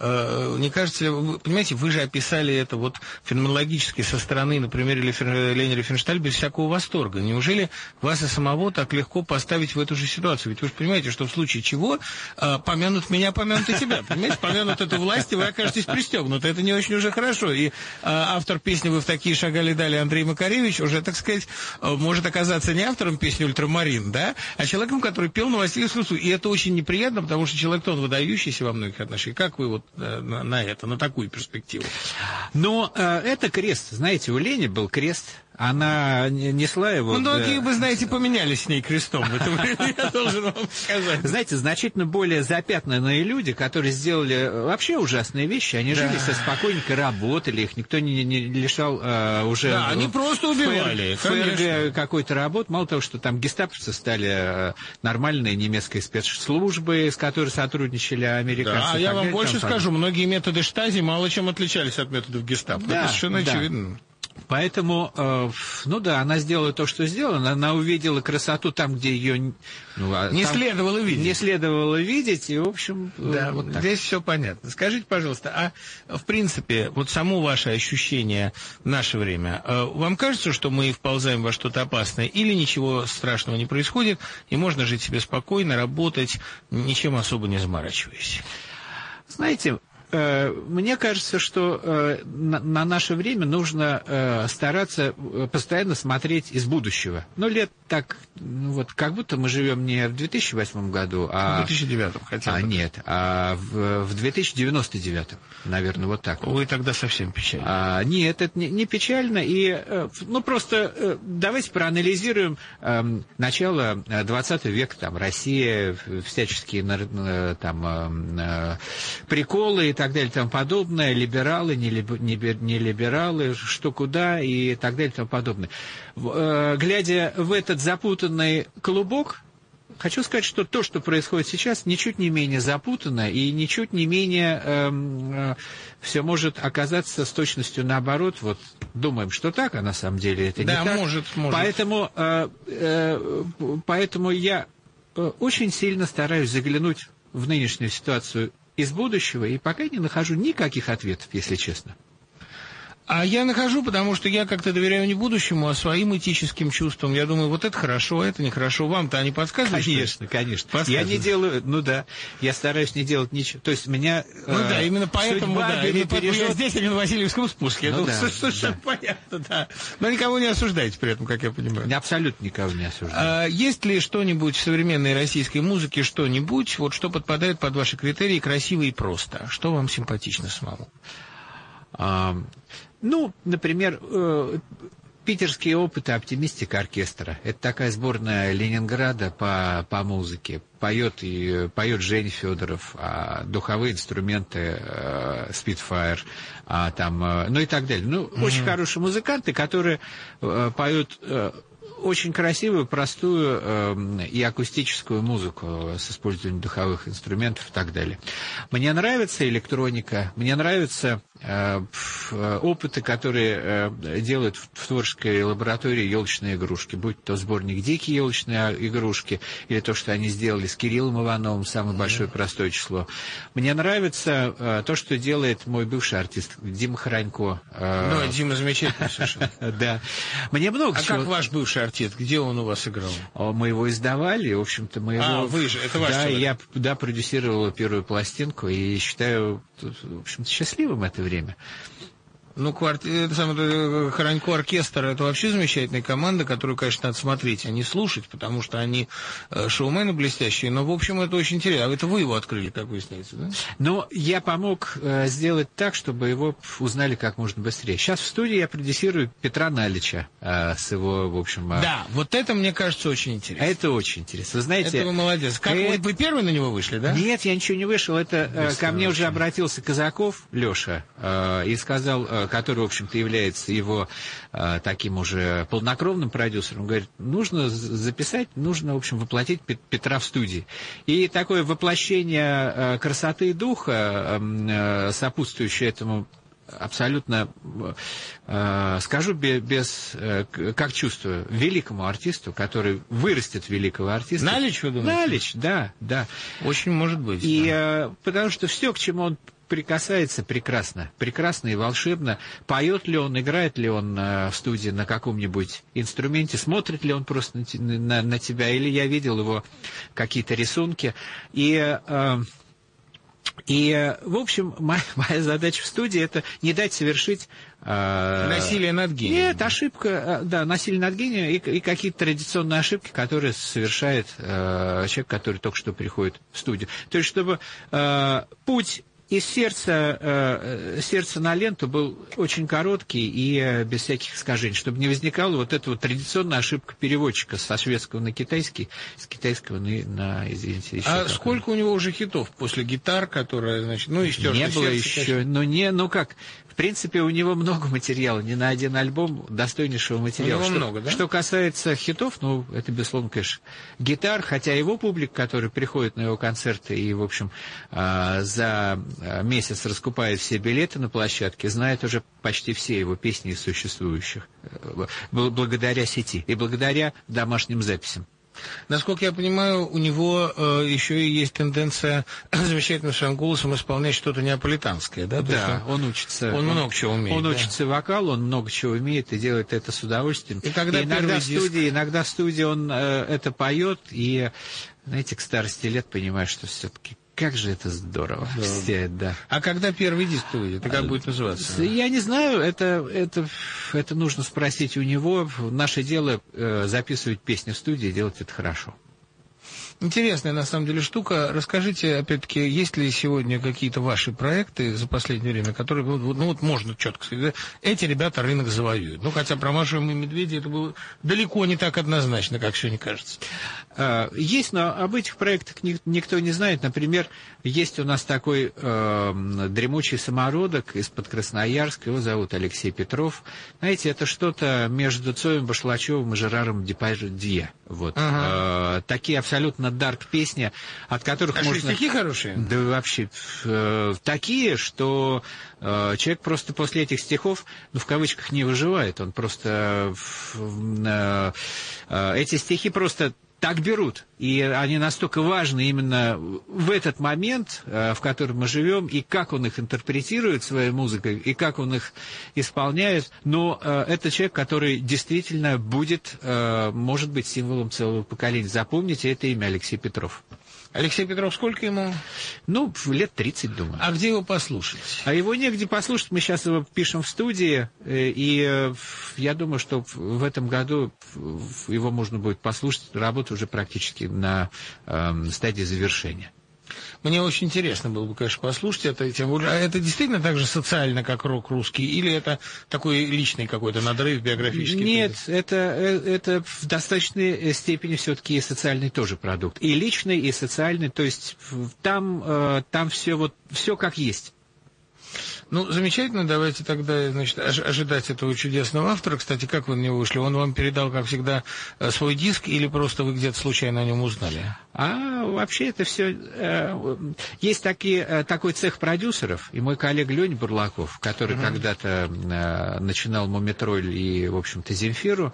э, не кажется ли, вы понимаете, вы же описали это вот феноменологически со стороны, на примере Лени Рифеншталь, без всякого восторга. Неужели вас и самого так легко поставить в эту же ситуацию? Ведь вы же понимаете, что в случае чего э, помянут меня, помянут и тебя. Понимаете, помянут эту власть, и вы окажетесь пристегнуты. Это не очень уже хорошо. И э, автор песни «Вы в такие шагали дали» Андрей Макаревич уже, так сказать, э, может оказаться не автором песни «Ультрамарин», да, а человеком, который пел на Васильевском суде. И это очень неприятно, потому что человек-то он выдающийся во многих отношениях. Как вы вот э, на, на это, на такую перспективу? Но э, это крест. Знаете, у Лени был крест. Она несла его... Многие, вы знаете, поменялись с ней крестом. Это я должен вам сказать. Знаете, значительно более запятнанные люди, которые сделали вообще ужасные вещи, они да. жили со спокойненько, работали, их никто не, не лишал э, уже... Да, они просто убивали. ФРГ какой-то работы. Мало того, что там гестаповцы стали нормальной немецкой спецслужбой, с которой сотрудничали американцы. Да, я вам больше там, скажу, многие методы Штази мало чем отличались от методов гестапо. Да, это совершенно да. очевидно. Поэтому, э, ну да, она сделала то, что сделала. Она увидела красоту там, где ее ну, не следовало видеть. Не следовало видеть, и, в общем... Да, вот здесь все понятно. Скажите, пожалуйста, а в принципе, вот само ваше ощущение в наше время, вам кажется, что мы вползаем во что-то опасное, или ничего страшного не происходит, и можно жить себе спокойно, работать, ничем особо не заморачиваясь? Знаете... Мне кажется, что на, на наше время нужно стараться постоянно смотреть из будущего. Ну, лет так, ну, вот, как будто мы живем не в две тысячи восьмом году, а... В две тысячи девятом хотя бы. А, нет, а в, в две тысячи девяносто девятом, наверное, вот так. Вы тогда совсем печально. А, нет, это не, не печально. И, ну, просто давайте проанализируем э, начало двадцатого века, там, Россия, всяческие там, э, приколы и так далее и тому подобное, либералы, не, либ, не, не либералы, что куда и так далее и тому подобное. Э, глядя в этот запутанный клубок, хочу сказать, что то, что происходит сейчас, ничуть не менее запутанно и ничуть не менее э, э, все может оказаться с точностью наоборот. Вот думаем, что так, а на самом деле это да, не так. может, может. Поэтому, э, э, поэтому я очень сильно стараюсь заглянуть в нынешнюю ситуацию из будущего, и пока не нахожу никаких ответов, если честно. А я нахожу, потому что я как-то доверяю не будущему, а своим этическим чувствам. Я думаю, вот это хорошо, а это нехорошо. Вам-то они подсказывают? Конечно, конечно. Я не делаю, ну да, я стараюсь не делать ничего. То есть меня... Ну э, да, именно поэтому, да, именно поэтому я здесь, а не на Васильевском спуске. Ну, это да, совершенно да. понятно, да. Но никого не осуждаете при этом, как я понимаю. Абсолютно никого не осуждаю. А есть ли что-нибудь в современной российской музыке, что-нибудь, вот что подпадает под ваши критерии красиво и просто? Что вам симпатично самому? А, ну, например, э, питерские опыты «Оптимистика» оркестра. Это такая сборная Ленинграда по, по музыке. Поет, и, поет Женя Федоров, а духовые инструменты э, Spitfire, а, там, э, ну и так далее. Ну, mm-hmm. очень хорошие музыканты, которые э, поют... Э, очень красивую, простую э, и акустическую музыку с использованием духовых инструментов и так далее. Мне нравится электроника, мне нравятся э, опыты, которые э, делают в, в творческой лаборатории елочные игрушки, будь то сборник «Дикие елочные игрушки», или то, что они сделали с Кириллом Ивановым, самое большое простое число. Мне нравится э, то, что делает мой бывший артист Дима Хранько. Э, ну, Дима замечательный совершенно. Да. Мне много чего... А как ваш бывший артист? Где он у вас играл? Мы его издавали, в общем-то, мы его... А, вы же, это ваш Да, человек. я да, продюсировал первую пластинку, и считаю, в общем-то, счастливым это время. Ну, кварти... Хранько оркестр — это вообще замечательная команда, которую, конечно, надо смотреть, а не слушать, потому что они шоумены блестящие, но, в общем, это очень интересно. А это вы его открыли, как выясняется, да? Ну, я помог э, сделать так, чтобы его узнали как можно быстрее. Сейчас в студии я продюсирую Петра Налича э, с его, в общем... Э... Да, вот это, мне кажется, очень интересно. Это очень интересно. Вы знаете... Это вы молодец. Как э... вы, вы первый на него вышли, да? Нет, я ничего не вышел. Это э, ко мне уже обратился Казаков, Леша, э, и сказал... который, в общем-то, является его таким уже полнокровным продюсером, говорит, нужно записать, нужно, в общем, воплотить Петра в студии. И такое воплощение красоты и духа, сопутствующее этому, абсолютно, э, скажу без, э, как чувствую, великому артисту, который вырастет великого артиста. Налич, вы думаете? Налич, да, да. Очень может быть. И да. э, потому что все, к чему он прикасается, прекрасно. Прекрасно и волшебно. Поет ли он, играет ли он э, в студии на каком-нибудь инструменте, смотрит ли он просто на, на, на тебя, или я видел его какие-то рисунки. И... Э, И, в общем, моя, моя задача в студии — это не дать совершить... Э, насилие над гением. Нет, ошибка, да, насилие над гением и, и какие-то традиционные ошибки, которые совершает э, человек, который только что приходит в студию. То есть, чтобы э, путь из сердца, э, сердца на ленту был очень короткий и э, без всяких искажений, чтобы не возникала вот эта вот традиционная ошибка переводчика со шведского на китайский, с китайского на, на извините, еще. А сколько у него уже хитов после гитар, которая, значит, ну и «Стёртое не было сердце», еще, конечно. ну не, ну как, в принципе, у него много материала, не на один альбом достойнейшего материала. У него что, много, да? Что касается хитов, ну, это, безусловно, конечно, гитар, хотя его публика, которая приходит на его концерты и, в общем, за месяц раскупает все билеты на площадке, знает уже почти все его песни из существующих, благодаря сети и благодаря домашним записям. Насколько я понимаю, у него э, еще и есть тенденция замечательным своим голосом исполнять что-то неаполитанское, да? Да, он, он учится. Он, он много чего умеет. Он да? учится вокалу, он много чего умеет и делает это с удовольствием. И, когда и иногда, в диск... студии, иногда в студии он э, это поет, и, знаете, к старости лет понимаешь, что все-таки как же это здорово. Да. Все, да. А когда первый диск выйдет? И как а, будет называться? Я не знаю, это, это, это нужно спросить у него. Наше дело э, записывать песни в студии и делать это хорошо. Интересная, на самом деле, штука. Расскажите, опять-таки, есть ли сегодня какие-то ваши проекты за последнее время, которые, ну, ну вот можно четко сказать, эти ребята рынок завоюют. Ну, хотя про Машу и Медведя это было далеко не так однозначно, как сегодня кажется. Есть, но об этих проектах никто не знает. Например, есть у нас такой э, дремучий самородок из-под Красноярска, его зовут Алексей Петров. Знаете, это что-то между Цоем Башлачевым и Жераром Депардье. Вот. Ага. Э, такие абсолютно дарк песни, от которых а можно... что, стихи хорошие? Да вообще, э, такие, что э, человек просто после этих стихов, ну, в кавычках, не выживает. Он просто... Э, э, эти стихи просто... так берут, и они настолько важны именно в этот момент, в котором мы живем, и как он их интерпретирует своей музыкой, и как он их исполняет. Но это человек, который действительно будет, может быть, символом целого поколения. Запомните это имя, Алексей Петров. Алексей Петров, сколько ему? Ну, лет тридцать, думаю. А где его послушать? А его негде послушать. Мы сейчас его пишем в студии, и я думаю, что в этом году его можно будет послушать. Работа уже практически на э, стадии завершения. Мне очень интересно было бы, конечно, послушать это. Тем более, а это действительно так же социально, как рок русский? Или это такой личный какой-то надрыв биографический? Нет, это, это в достаточной степени все-таки и социальный тоже продукт. И личный, и социальный. То есть там, там все, вот, все как есть. Ну, замечательно, давайте тогда, значит, ожидать этого чудесного автора. Кстати, как вы на него вышли? Он вам передал, как всегда, свой диск, или просто вы где-то случайно о нем узнали? А вообще это все... Э, есть такие, такой цех продюсеров, и мой коллега Леня Бурлаков, который uh-huh. когда-то э, начинал «Мумитроль» и, в общем-то, «Земфиру»,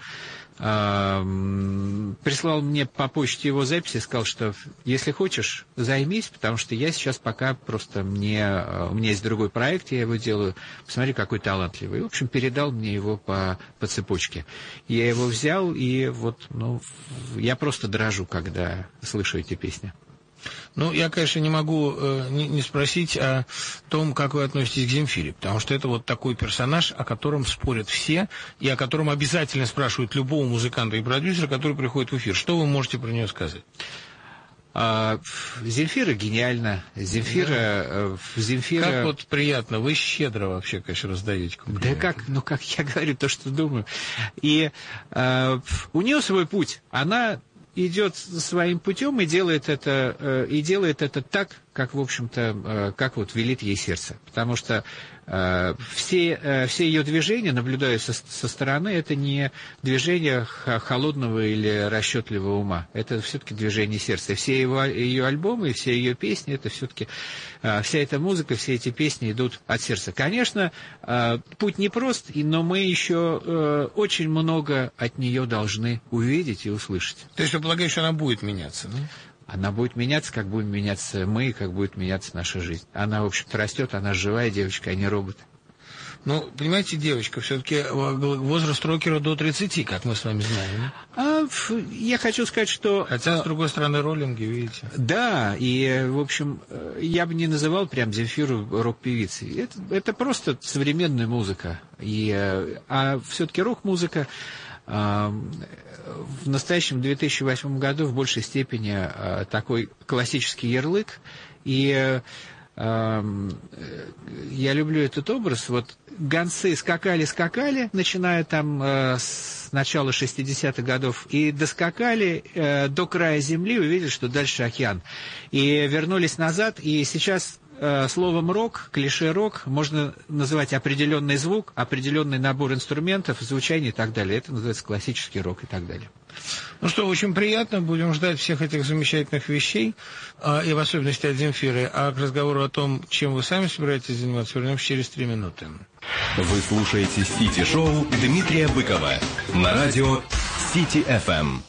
прислал мне по почте его записи и сказал, что если хочешь, займись, потому что я сейчас пока просто мне... У меня есть другой проект, я его делаю. Посмотри, какой талантливый. И, в общем, передал мне его по, по цепочке. Я его взял, и вот, ну, я просто дрожу, когда слышу эти песни. Ну, я, конечно, не могу э, не, не спросить о том, как вы относитесь к Земфире, потому что это вот такой персонаж, о котором спорят все, и о котором обязательно спрашивают любого музыканта и продюсера, который приходит в эфир. Что вы можете про нее сказать? А, Земфира гениальна. Земфира, да. Земфира... Как вот приятно, вы щедро вообще, конечно, раздаете. Да как, ну как я говорю то, что думаю. И а, у нее свой путь. Она... идет своим путем и делает это, и делает это так, как, в общем-то, как вот велит ей сердце. Потому что Все, все ее движения, наблюдая со, со стороны, это не движение холодного или расчетливого ума. Это все-таки движение сердца. Все его, ее альбомы, все ее песни, это все-таки вся эта музыка, все эти песни идут от сердца. Конечно, путь непрост, но мы еще очень много от нее должны увидеть и услышать. То есть вы полагаете, что она будет меняться, да? Она будет меняться, как будем меняться мы, и как будет меняться наша жизнь. Она, в общем-то, растет, она живая девочка, а не робот. Ну, понимаете, девочка, все-таки возраст рокера до тридцати, как мы с вами знаем. А, я хочу сказать, что... Хотя, с другой стороны, роллинги, видите. Да, и, в общем, я бы не называл прям Земфиру рок-певицей. Это, это просто современная музыка. И, а все-таки рок-музыка... В настоящем две тысячи восьмом году в большей степени такой классический ярлык, и я люблю этот образ. Вот гонцы скакали-скакали, начиная там с начала шестидесятых годов, и доскакали до края земли, увидели, что дальше океан, и вернулись назад, и сейчас... Словом «рок», клише «рок» можно называть определенный звук, определенный набор инструментов, звучание и так далее. Это называется классический рок и так далее. Ну что, очень приятно. Будем ждать всех этих замечательных вещей, и в особенности от Земфиры. А к разговору о том, чем вы сами собираетесь заниматься, вернемся через три минуты. Вы слушаете «Сити-шоу» Дмитрия Быкова на радио Сити эф эм.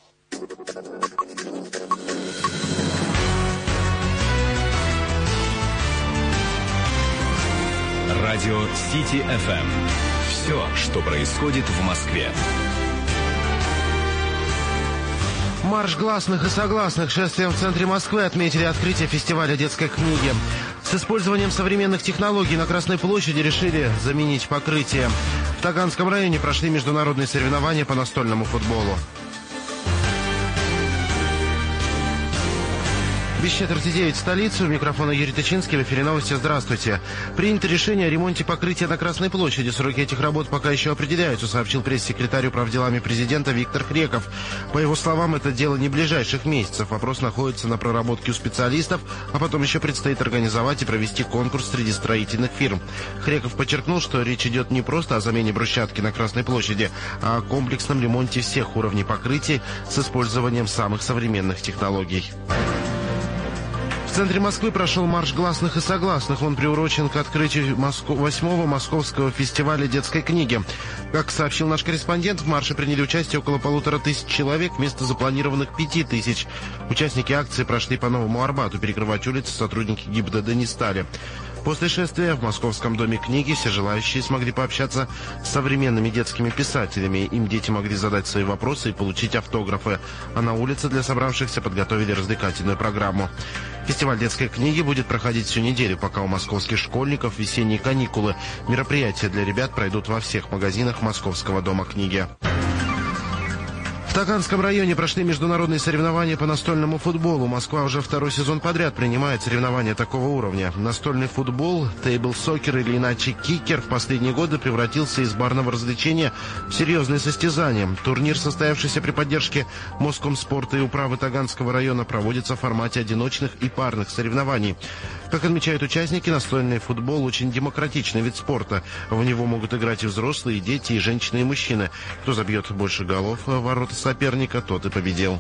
Радио Сити эф эм. Все, что происходит в Москве. Марш гласных и согласных шествием в центре Москвы отметили открытие фестиваля детской книги. С использованием современных технологий на Красной площади решили заменить покрытие. В Таганском районе прошли международные соревнования по настольному футболу. Без четверти девять в столице. У микрофона Юрий Тычинский. В эфире новости. Здравствуйте. Принято решение о ремонте покрытия на Красной площади. Сроки этих работ пока еще определяются, сообщил пресс-секретарь управделами президента Виктор Хреков. По его словам, это дело не ближайших месяцев. Вопрос находится на проработке у специалистов, а потом еще предстоит организовать и провести конкурс среди строительных фирм. Хреков подчеркнул, что речь идет не просто о замене брусчатки на Красной площади, а о комплексном ремонте всех уровней покрытия с использованием самых современных технологий. В центре Москвы прошел марш гласных и согласных. Он приурочен к открытию восьмого Московского фестиваля детской книги. Как сообщил наш корреспондент, в марше приняли участие около полутора тысяч человек вместо запланированных пяти тысяч. Участники акции прошли по Новому Арбату. Перекрывать улицы сотрудники ГИБДД не стали. После шествия в Московском доме книги все желающие смогли пообщаться с современными детскими писателями. Им дети могли задать свои вопросы и получить автографы. А на улице для собравшихся подготовили развлекательную программу. Фестиваль детской книги будет проходить всю неделю, пока у московских школьников весенние каникулы. Мероприятия для ребят пройдут во всех магазинах Московского дома книги. В Таганском районе прошли международные соревнования по настольному футболу. Москва уже второй сезон подряд принимает соревнования такого уровня. Настольный футбол, тейбл-сокер или иначе кикер в последние годы превратился из барного развлечения в серьезные состязания. Турнир, состоявшийся при поддержке Москомспорта и управы Таганского района, проводится в формате одиночных и парных соревнований. Как отмечают участники, настольный футбол очень демократичный вид спорта. В него могут играть и взрослые, и дети, и женщины, и мужчины. Кто забьет больше голов в ворота соперника, тот и победил.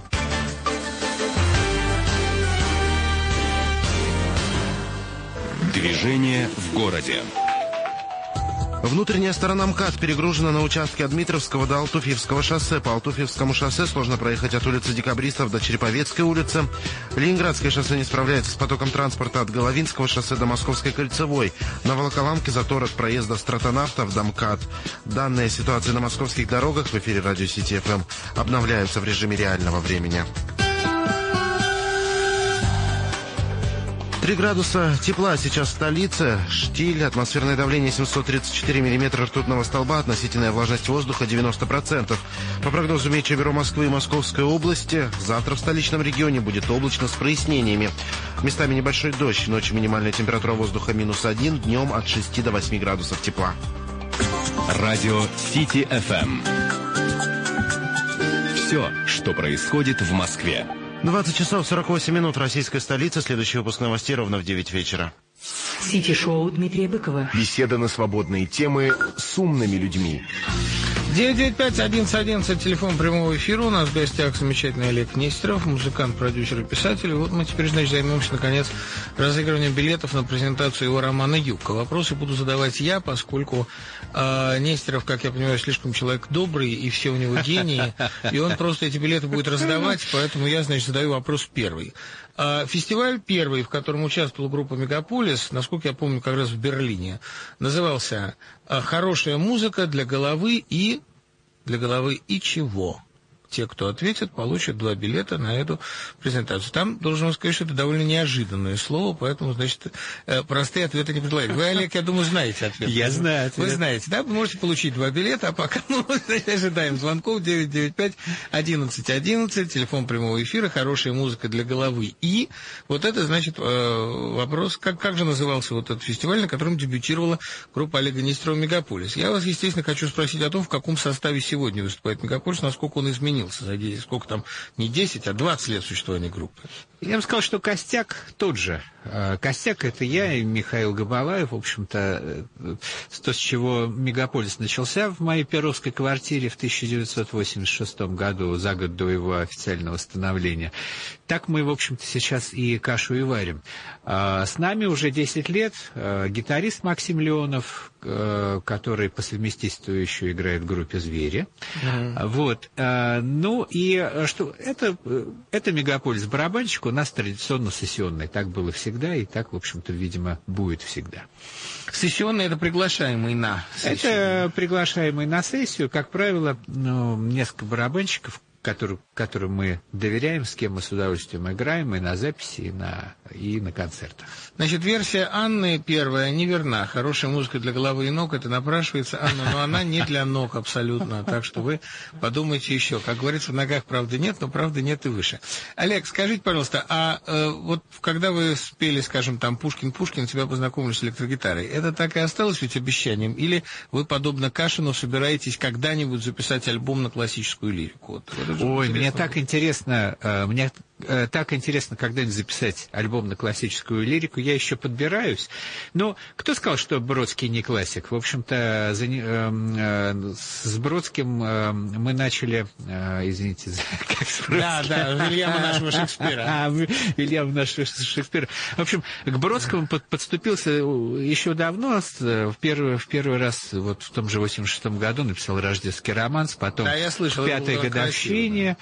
Движение в городе. Внутренняя сторона МКАД перегружена на участке от Дмитровского до Алтуфьевского шоссе. По Алтуфьевскому шоссе сложно проехать от улицы Декабристов до Череповецкой улицы. Ленинградское шоссе не справляется с потоком транспорта от Головинского шоссе до Московской кольцевой. На Волоколамке затор от проезда стратонавтов до МКАД. Данные ситуации на московских дорогах в эфире радио Сити эф эм обновляются в режиме реального времени. три градуса тепла сейчас в столице. Штиль, атмосферное давление семьсот тридцать четыре миллиметра ртутного столба, относительная влажность воздуха девяносто процентов. По прогнозу Метеобюро Москвы и Московской области, завтра в столичном регионе будет облачно с прояснениями. Местами небольшой дождь, ночью минимальная температура воздуха минус один, днем от шести до восьми градусов тепла. Радио Сити эф эм. Все, что происходит в Москве. двадцать часов сорок восемь минут, российская столица. Следующий выпуск новостей ровно в девять вечера. Сити-шоу Дмитрия Быкова. Беседа на свободные темы с умными людьми. девять девять пять одиннадцать одиннадцать, телефон прямого эфира. У нас в гостях замечательный Олег Нестеров, музыкант, продюсер и писатель. И вот мы теперь, значит, займемся, наконец, разыгрыванием билетов на презентацию его романа «Юбка». Вопросы буду задавать я, поскольку э, Нестеров, как я понимаю, слишком человек добрый, и все у него гении, и он просто эти билеты будет раздавать, поэтому я, значит, задаю вопрос первый. Э, фестиваль первый, в котором участвовала группа «Мегаполис», насколько я помню, как раз в Берлине, назывался «Хорошая музыка для головы и...» Для головы и чего? Те, кто ответит, получат два билета на эту презентацию. Там, должен вам сказать, что это довольно неожиданное слово, поэтому, значит, простые ответы не предлагают. Вы, Олег, я думаю, знаете ответ. Я знаю ответ. Вы знаете, да? Вы можете получить два билета, а пока мы ожидаем звонков. Девять девять пять одиннадцать одиннадцать, телефон прямого эфира, хорошая музыка для головы. И вот это, значит, вопрос, как, как же назывался вот этот фестиваль, на котором дебютировала группа Олега Нестерова «Мегаполис». Я вас, естественно, хочу спросить о том, в каком составе сегодня выступает «Мегаполис», насколько он изменился за десять, сколько там, не десять, а двадцать лет существования группы. Я бы сказал, что костяк тот же. Костяк — это я и Михаил Габалаев. В общем-то, то, с чего «Мегаполис» начался в моей перовской квартире в тысяча девятьсот восемьдесят шестом году, за год до его официального становления. Так мы, в общем-то, сейчас и кашу и варим. С нами уже десять лет гитарист Максим Леонов, который по совместительству еще играет в группе «Звери». Mm-hmm. Вот. Ну и что? Это, это «Мегаполис» барабанщик, у нас традиционно сессионный. Так было всегда, и так, в общем-то, видимо, будет всегда. Сессионный — это приглашаемый на сессию? Это приглашаемый на сессию. Как правило, ну, несколько барабанщиков, Которым, которым мы доверяем, с кем мы с удовольствием играем и на записи, и на, и на концертах. Значит, версия Анны первая неверна. Хорошая музыка для головы и ног — это напрашивается Анна, но она не для ног абсолютно. Так что вы подумайте еще. Как говорится, в ногах правды нет, но правды нет и выше. Олег, скажите, пожалуйста, а э, вот когда вы спели, скажем, там «Пушкин-Пушкин», тебя познакомились с электрогитарой, это так и осталось ведь обещанием? Или вы, подобно Кашину, собираетесь когда-нибудь записать альбом на классическую лирику? Вот, вот Ой, мне так интересно, мне так интересно когда-нибудь записать альбом на классическую лирику. Я еще подбираюсь. Но кто сказал, что Бродский не классик? В общем-то, за, э, с Бродским мы начали, извините, как с Бродским? Да, да, Вильяма нашего Шекспира. А, Вильяма нашего Шекспира. В общем, к Бродскому под, подступился еще давно, в первый, в первый раз, вот в том же восемьдесят шестом году написал рождественский романс, потом да, я слышал, в пятой годовщине,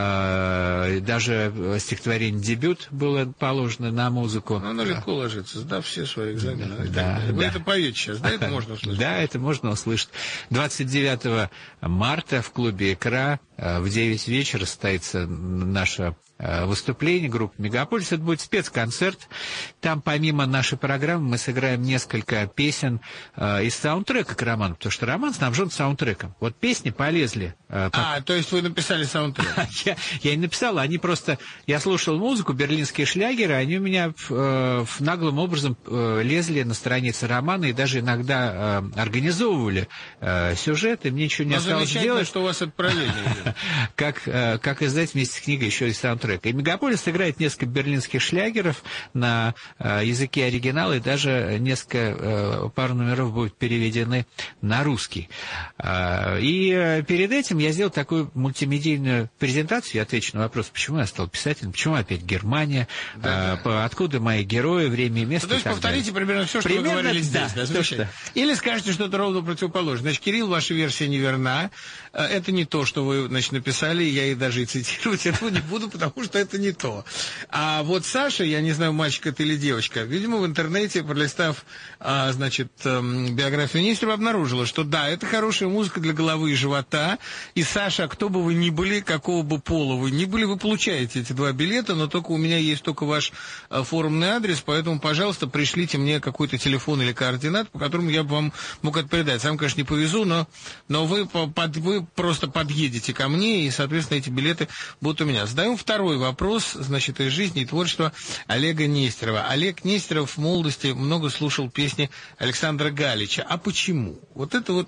э, даже стихотворение «Дебют» было положено на музыку. Оно легко ложится, сдав все свои экзамены. Да, Вы да. это поете сейчас, да, это можно услышать? Да, это можно услышать. двадцать девятого марта в клубе «Икра» в девять вечера состоится наше выступление группы «Мегаполис». Это будет спецконцерт. Там, помимо нашей программы, мы сыграем несколько песен э, из саундтрека к роману, потому что роман снабжен саундтреком. Вот песни полезли. Э, а, по... то есть вы написали саундтрек? я, я не написал, они просто... Я слушал музыку, берлинские шлягеры, они у меня э, наглым образом э, лезли на страницы романа и даже иногда э, организовывали э, сюжет, и мне ничего не Но осталось делать. Что у вас это параллельно идет. как, э, как издать вместе с книгой еще и саундтрек. И «Мегаполис» играет несколько берлинских шлягеров на э, языке оригинала, и даже несколько, э, пару номеров будут переведены на русский. Э, и э, перед этим я сделал такую мультимедийную презентацию, я отвечу на вопрос, почему я стал писателем, почему опять Германия, да, э, да. откуда мои герои, время и место. То есть повторите далее. Примерно все, что примерно, вы говорили здесь. Да, да, что. Или скажете что-то ровно противоположное. Значит, Кирилл, ваша версия неверна. Это не то, что вы, значит, написали, я и даже и цитировать этого не буду, потому что это не то. А вот Саша, я не знаю, мальчик это или девочка, видимо, в интернете, пролистав, а, значит, эм, биографию Нестерова, обнаружила, что да, это хорошая музыка для головы и живота. И, Саша, кто бы вы ни были, какого бы пола вы ни были, вы получаете эти два билета, но только у меня есть только ваш а, форумный адрес, поэтому, пожалуйста, пришлите мне какой-то телефон или координат, по которому я бы вам мог это передать. Сам, конечно, не повезу, но, но вы, под, вы просто подъедете ко мне, и, соответственно, эти билеты будут у меня. Задаем второй вопрос, значит, из жизни и творчества Олега Нестерова. Олег Нестеров в молодости много слушал песни Александра Галича. А почему? Вот это вот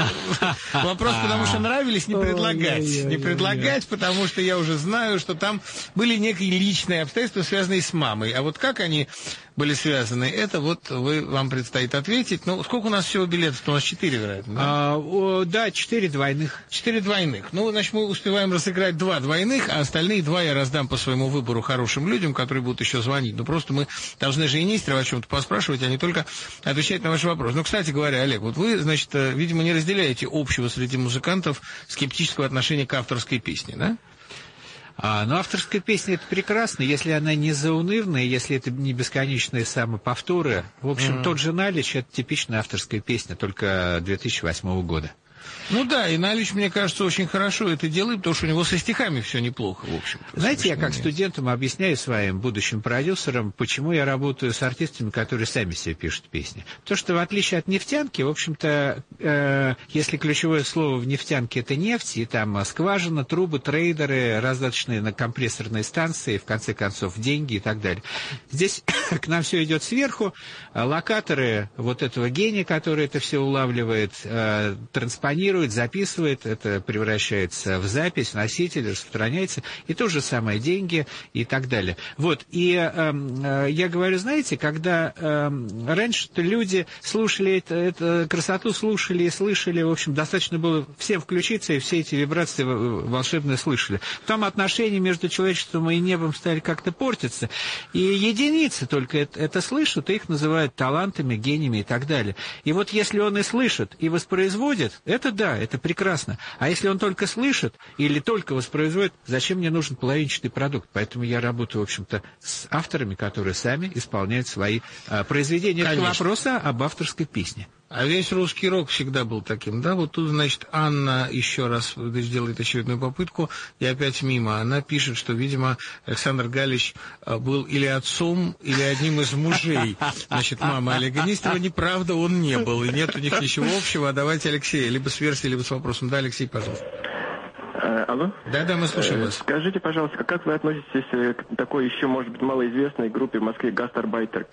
вопрос, потому что нравились, не предлагать. Не предлагать, потому что я уже знаю, что там были некие личные обстоятельства, связанные с мамой. А вот как они были связаны. Это вот вы, вам предстоит ответить. Ну, сколько у нас всего билетов? У нас четыре, вероятно. Да, а, о, да четыре двойных. Четыре двойных. Ну, значит, мы успеваем разыграть два двойных, а остальные два я раздам по своему выбору хорошим людям, которые будут еще звонить. Ну, просто мы должны же и Нестерова о чем-то поспрашивать, а не только отвечать на ваши вопросы. Ну, кстати говоря, Олег, вот вы, значит, видимо, не разделяете общего среди музыкантов скептического отношения к авторской песне, да? А, но авторская песня — это прекрасно, если она не заунывная, если это не бесконечные самоповторы. В общем, mm. тот же «Налич» — это типичная авторская песня, только две тысячи восьмого года. Ну да, и Налич, мне кажется, очень хорошо это делает, потому что у него со стихами все неплохо, в общем. Знаете, я как студентам объясняю своим будущим продюсерам, почему я работаю с артистами, которые сами себе пишут песни. То, что в отличие от нефтянки, в общем-то, э, если ключевое слово в нефтянке — это нефть, и там скважина, трубы, трейдеры, раздаточные на компрессорные станции, в конце концов, деньги и так далее. Здесь к нам все идет сверху, локаторы вот этого гения, который это все улавливает, э, транспонирует, записывает, это превращается в запись, носитель, распространяется, и то же самое деньги и так далее. Вот, и э, э, я говорю, знаете, когда э, раньше-то люди слушали это, это, красоту, слушали и слышали, в общем, достаточно было всем включиться, и все эти вибрации волшебные слышали. Потом отношения между человечеством и небом стали как-то портиться, и единицы только это, это слышат, и их называют талантами, гениями и так далее. И вот если он и слышит, и воспроизводит, это да, это прекрасно. А если он только слышит или только воспроизводит, зачем мне нужен половинчатый продукт? Поэтому я работаю, в общем-то, с авторами, которые сами исполняют свои а, произведения. Это вопрос об авторской песне. А весь русский рок всегда был таким, да? Вот тут, значит, Анна еще раз сделает очередную попытку, и опять мимо. Она пишет, что, видимо, Александр Галич был или отцом, или одним из мужей, значит, мамы Олега Нестерова. Неправда, он не был, и нет у них ничего общего. А давайте Алексея, либо с версией, либо с вопросом. Да, Алексей, пожалуйста. Алло? Да-да, мы слушаем вас. Скажите, пожалуйста, как вы относитесь к такой еще, может быть, малоизвестной группе в Москве «Гастарбайтер»?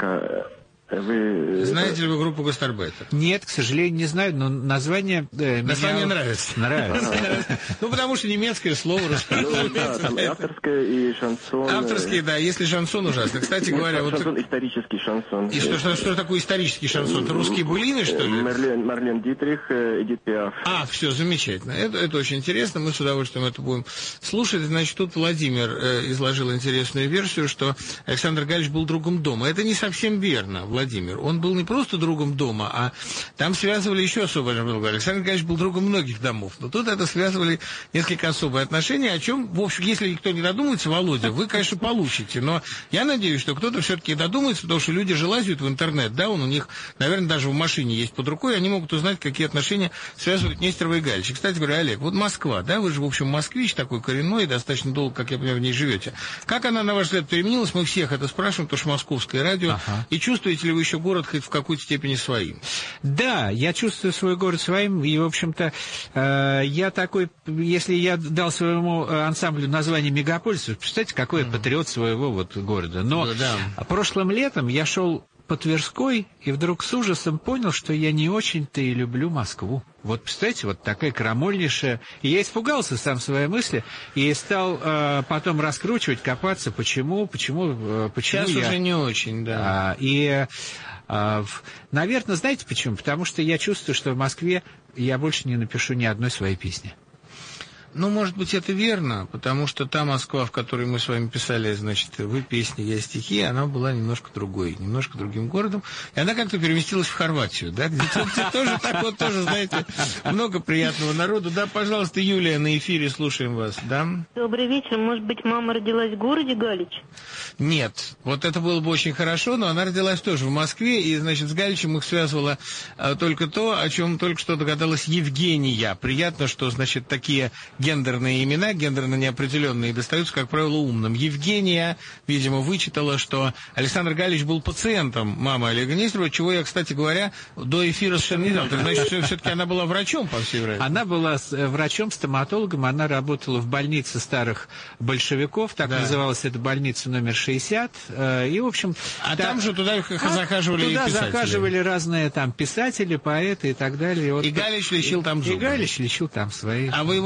Вы... Знаете ли вы группу «Гастарбайтер»? Нет, к сожалению, не знаю, но название... Э, название меня... нравится. Нравится. Ну, потому что немецкое слово распространяется. Ну, да, авторское и шансон. Авторские, да, если шансон ужасно. Кстати говоря... Шансон, исторический шансон. И что, что, что такое исторический шансон? Это русские былины, что ли? Марлен, Марлен Дитрих, Эдит Пиаф. А, все, замечательно. Это, это очень интересно, мы с удовольствием это будем слушать. Значит, тут Владимир э, изложил интересную версию, что Александр Галич был другом дома. Это не совсем верно, Владимир. Он был не просто другом дома, а там связывали еще особое. Александр Галич был другом многих домов. Но тут это связывали несколько особые отношения, о чем, в общем, если никто не додумается, Володя, вы, конечно, получите. Но я надеюсь, что кто-то все-таки додумается, потому что люди же лазят в интернет, да, он у них, наверное, даже в машине есть под рукой, они могут узнать, какие отношения связывают Нестерова и Галича. Кстати говоря, Олег, вот Москва, да, вы же, в общем, москвич такой коренной, достаточно долго, как я понимаю, в ней живете. Как она, на ваш взгляд, переменилась? Мы всех это спрашиваем, потому что московское радио. Ага. И чувствуете ли вы еще город хоть в какой-то степени своим? Да, я чувствую свой город своим, и, в общем-то, э, я такой, если я дал своему ансамблю название «Мегаполис», представляете, какой mm-hmm. патриот своего вот города. Но да. прошлым летом я шел по Тверской и вдруг с ужасом понял, что я не очень-то и люблю Москву. Вот, представляете, вот такая крамольнейшая. И я испугался сам своей мысли и стал э, потом раскручивать, копаться, почему, почему, э, почему Сейчас я... уже не очень, да. А, и, э, наверное, знаете почему? Потому что я чувствую, что в Москве я больше не напишу ни одной своей песни. Ну, может быть, это верно, потому что та Москва, в которой мы с вами писали, значит, вы песни, я стихи, она была немножко другой, немножко другим городом, и она как-то переместилась в Хорватию, да, где тоже так вот, тоже, знаете, много приятного народу. Да, пожалуйста, Юлия, на эфире, слушаем вас, да? Добрый вечер, может быть, мама родилась в городе Галич? Нет, вот это было бы очень хорошо, но она родилась тоже в Москве, и, значит, с Галичем их связывало а, только то, о чем только что догадалась Евгения. Приятно, что, значит, такие гендерные имена, гендерно неопределенные, достаются, как правило, умным. Евгения, видимо, вычитала, что Александр Галич был пациентом мамы Олега Нестерова, чего я, кстати говоря, до эфира совершенно не знал. Так, значит, все-таки она была врачом, по всей вероятности. Она была врачом, стоматологом, она работала в больнице старых большевиков, так да. называлась эта больница номер шестьдесят, и, в общем... А та... там же туда захаживали туда писатели. Туда захаживали разные там писатели, поэты и так далее. И, вот, и Галич лечил там зубы. И Галич лечил там свои... А вы его живьем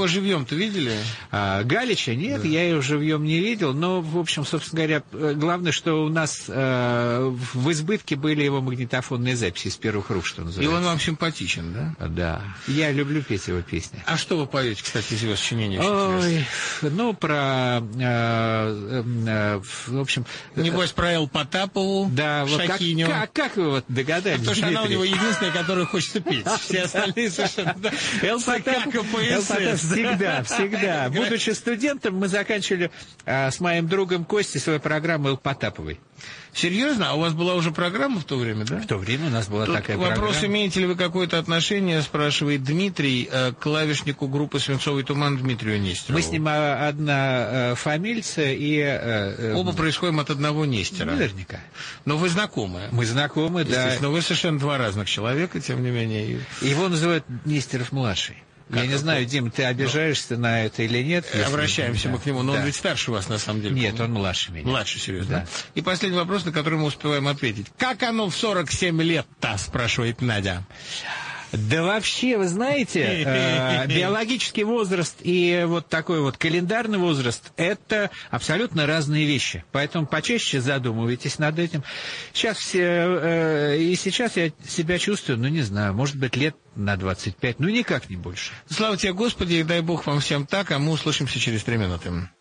живьем-то видели? А, Галича нет, да. Я его живьем не видел, но, в общем, собственно говоря, главное, что у нас э, в избытке были его магнитофонные записи из первых рук, что называется. И он вам симпатичен, да? Да. Я люблю петь его песни. А что вы поете, кстати, из его сочинений? Ой, ну, про... Э, э, в общем... Небось, про Эл Потапову, да, вот Шахиню. Как, как, как вы вот догадались? Потому что она у него единственная, которую хочется петь. Все остальные совершенно... Эл Потапов всегда, всегда. Будучи студентом, мы заканчивали с моим другом Костей свою программу Эл Потаповой. Серьезно? А у вас была уже программа в то время, да? В то время у нас была Тут такая вопрос, программа. Вопрос, имеете ли вы какое-то отношение, спрашивает Дмитрий, к клавишнику группы «Свинцовый туман» Дмитрию Нестерову. Мы с ним одна фамильца и... Оба происходим от одного Нестера. Наверняка. Но вы знакомы. Мы знакомы, да. Но вы совершенно два разных человека, тем не менее. Его называют Нестеров-младший. Как Я не знаю, Дим, ты обижаешься ну, на это или нет? Обращаемся мы да. к нему, но да. он ведь старше вас, на самом деле. Нет, помню. Он младше меня. Младше, серьезно. Да. И последний вопрос, на который мы успеваем ответить. Как оно в сорок семь лет-то, спрашивает Надя. Да вообще, вы знаете, э, биологический возраст и вот такой вот календарный возраст – это абсолютно разные вещи. Поэтому почаще задумывайтесь над этим. Сейчас все, э, и сейчас я себя чувствую, ну не знаю, может быть, лет на двадцать пять, ну никак не больше. Слава тебе, Господи, и дай Бог вам всем так, а мы услышимся через три минуты.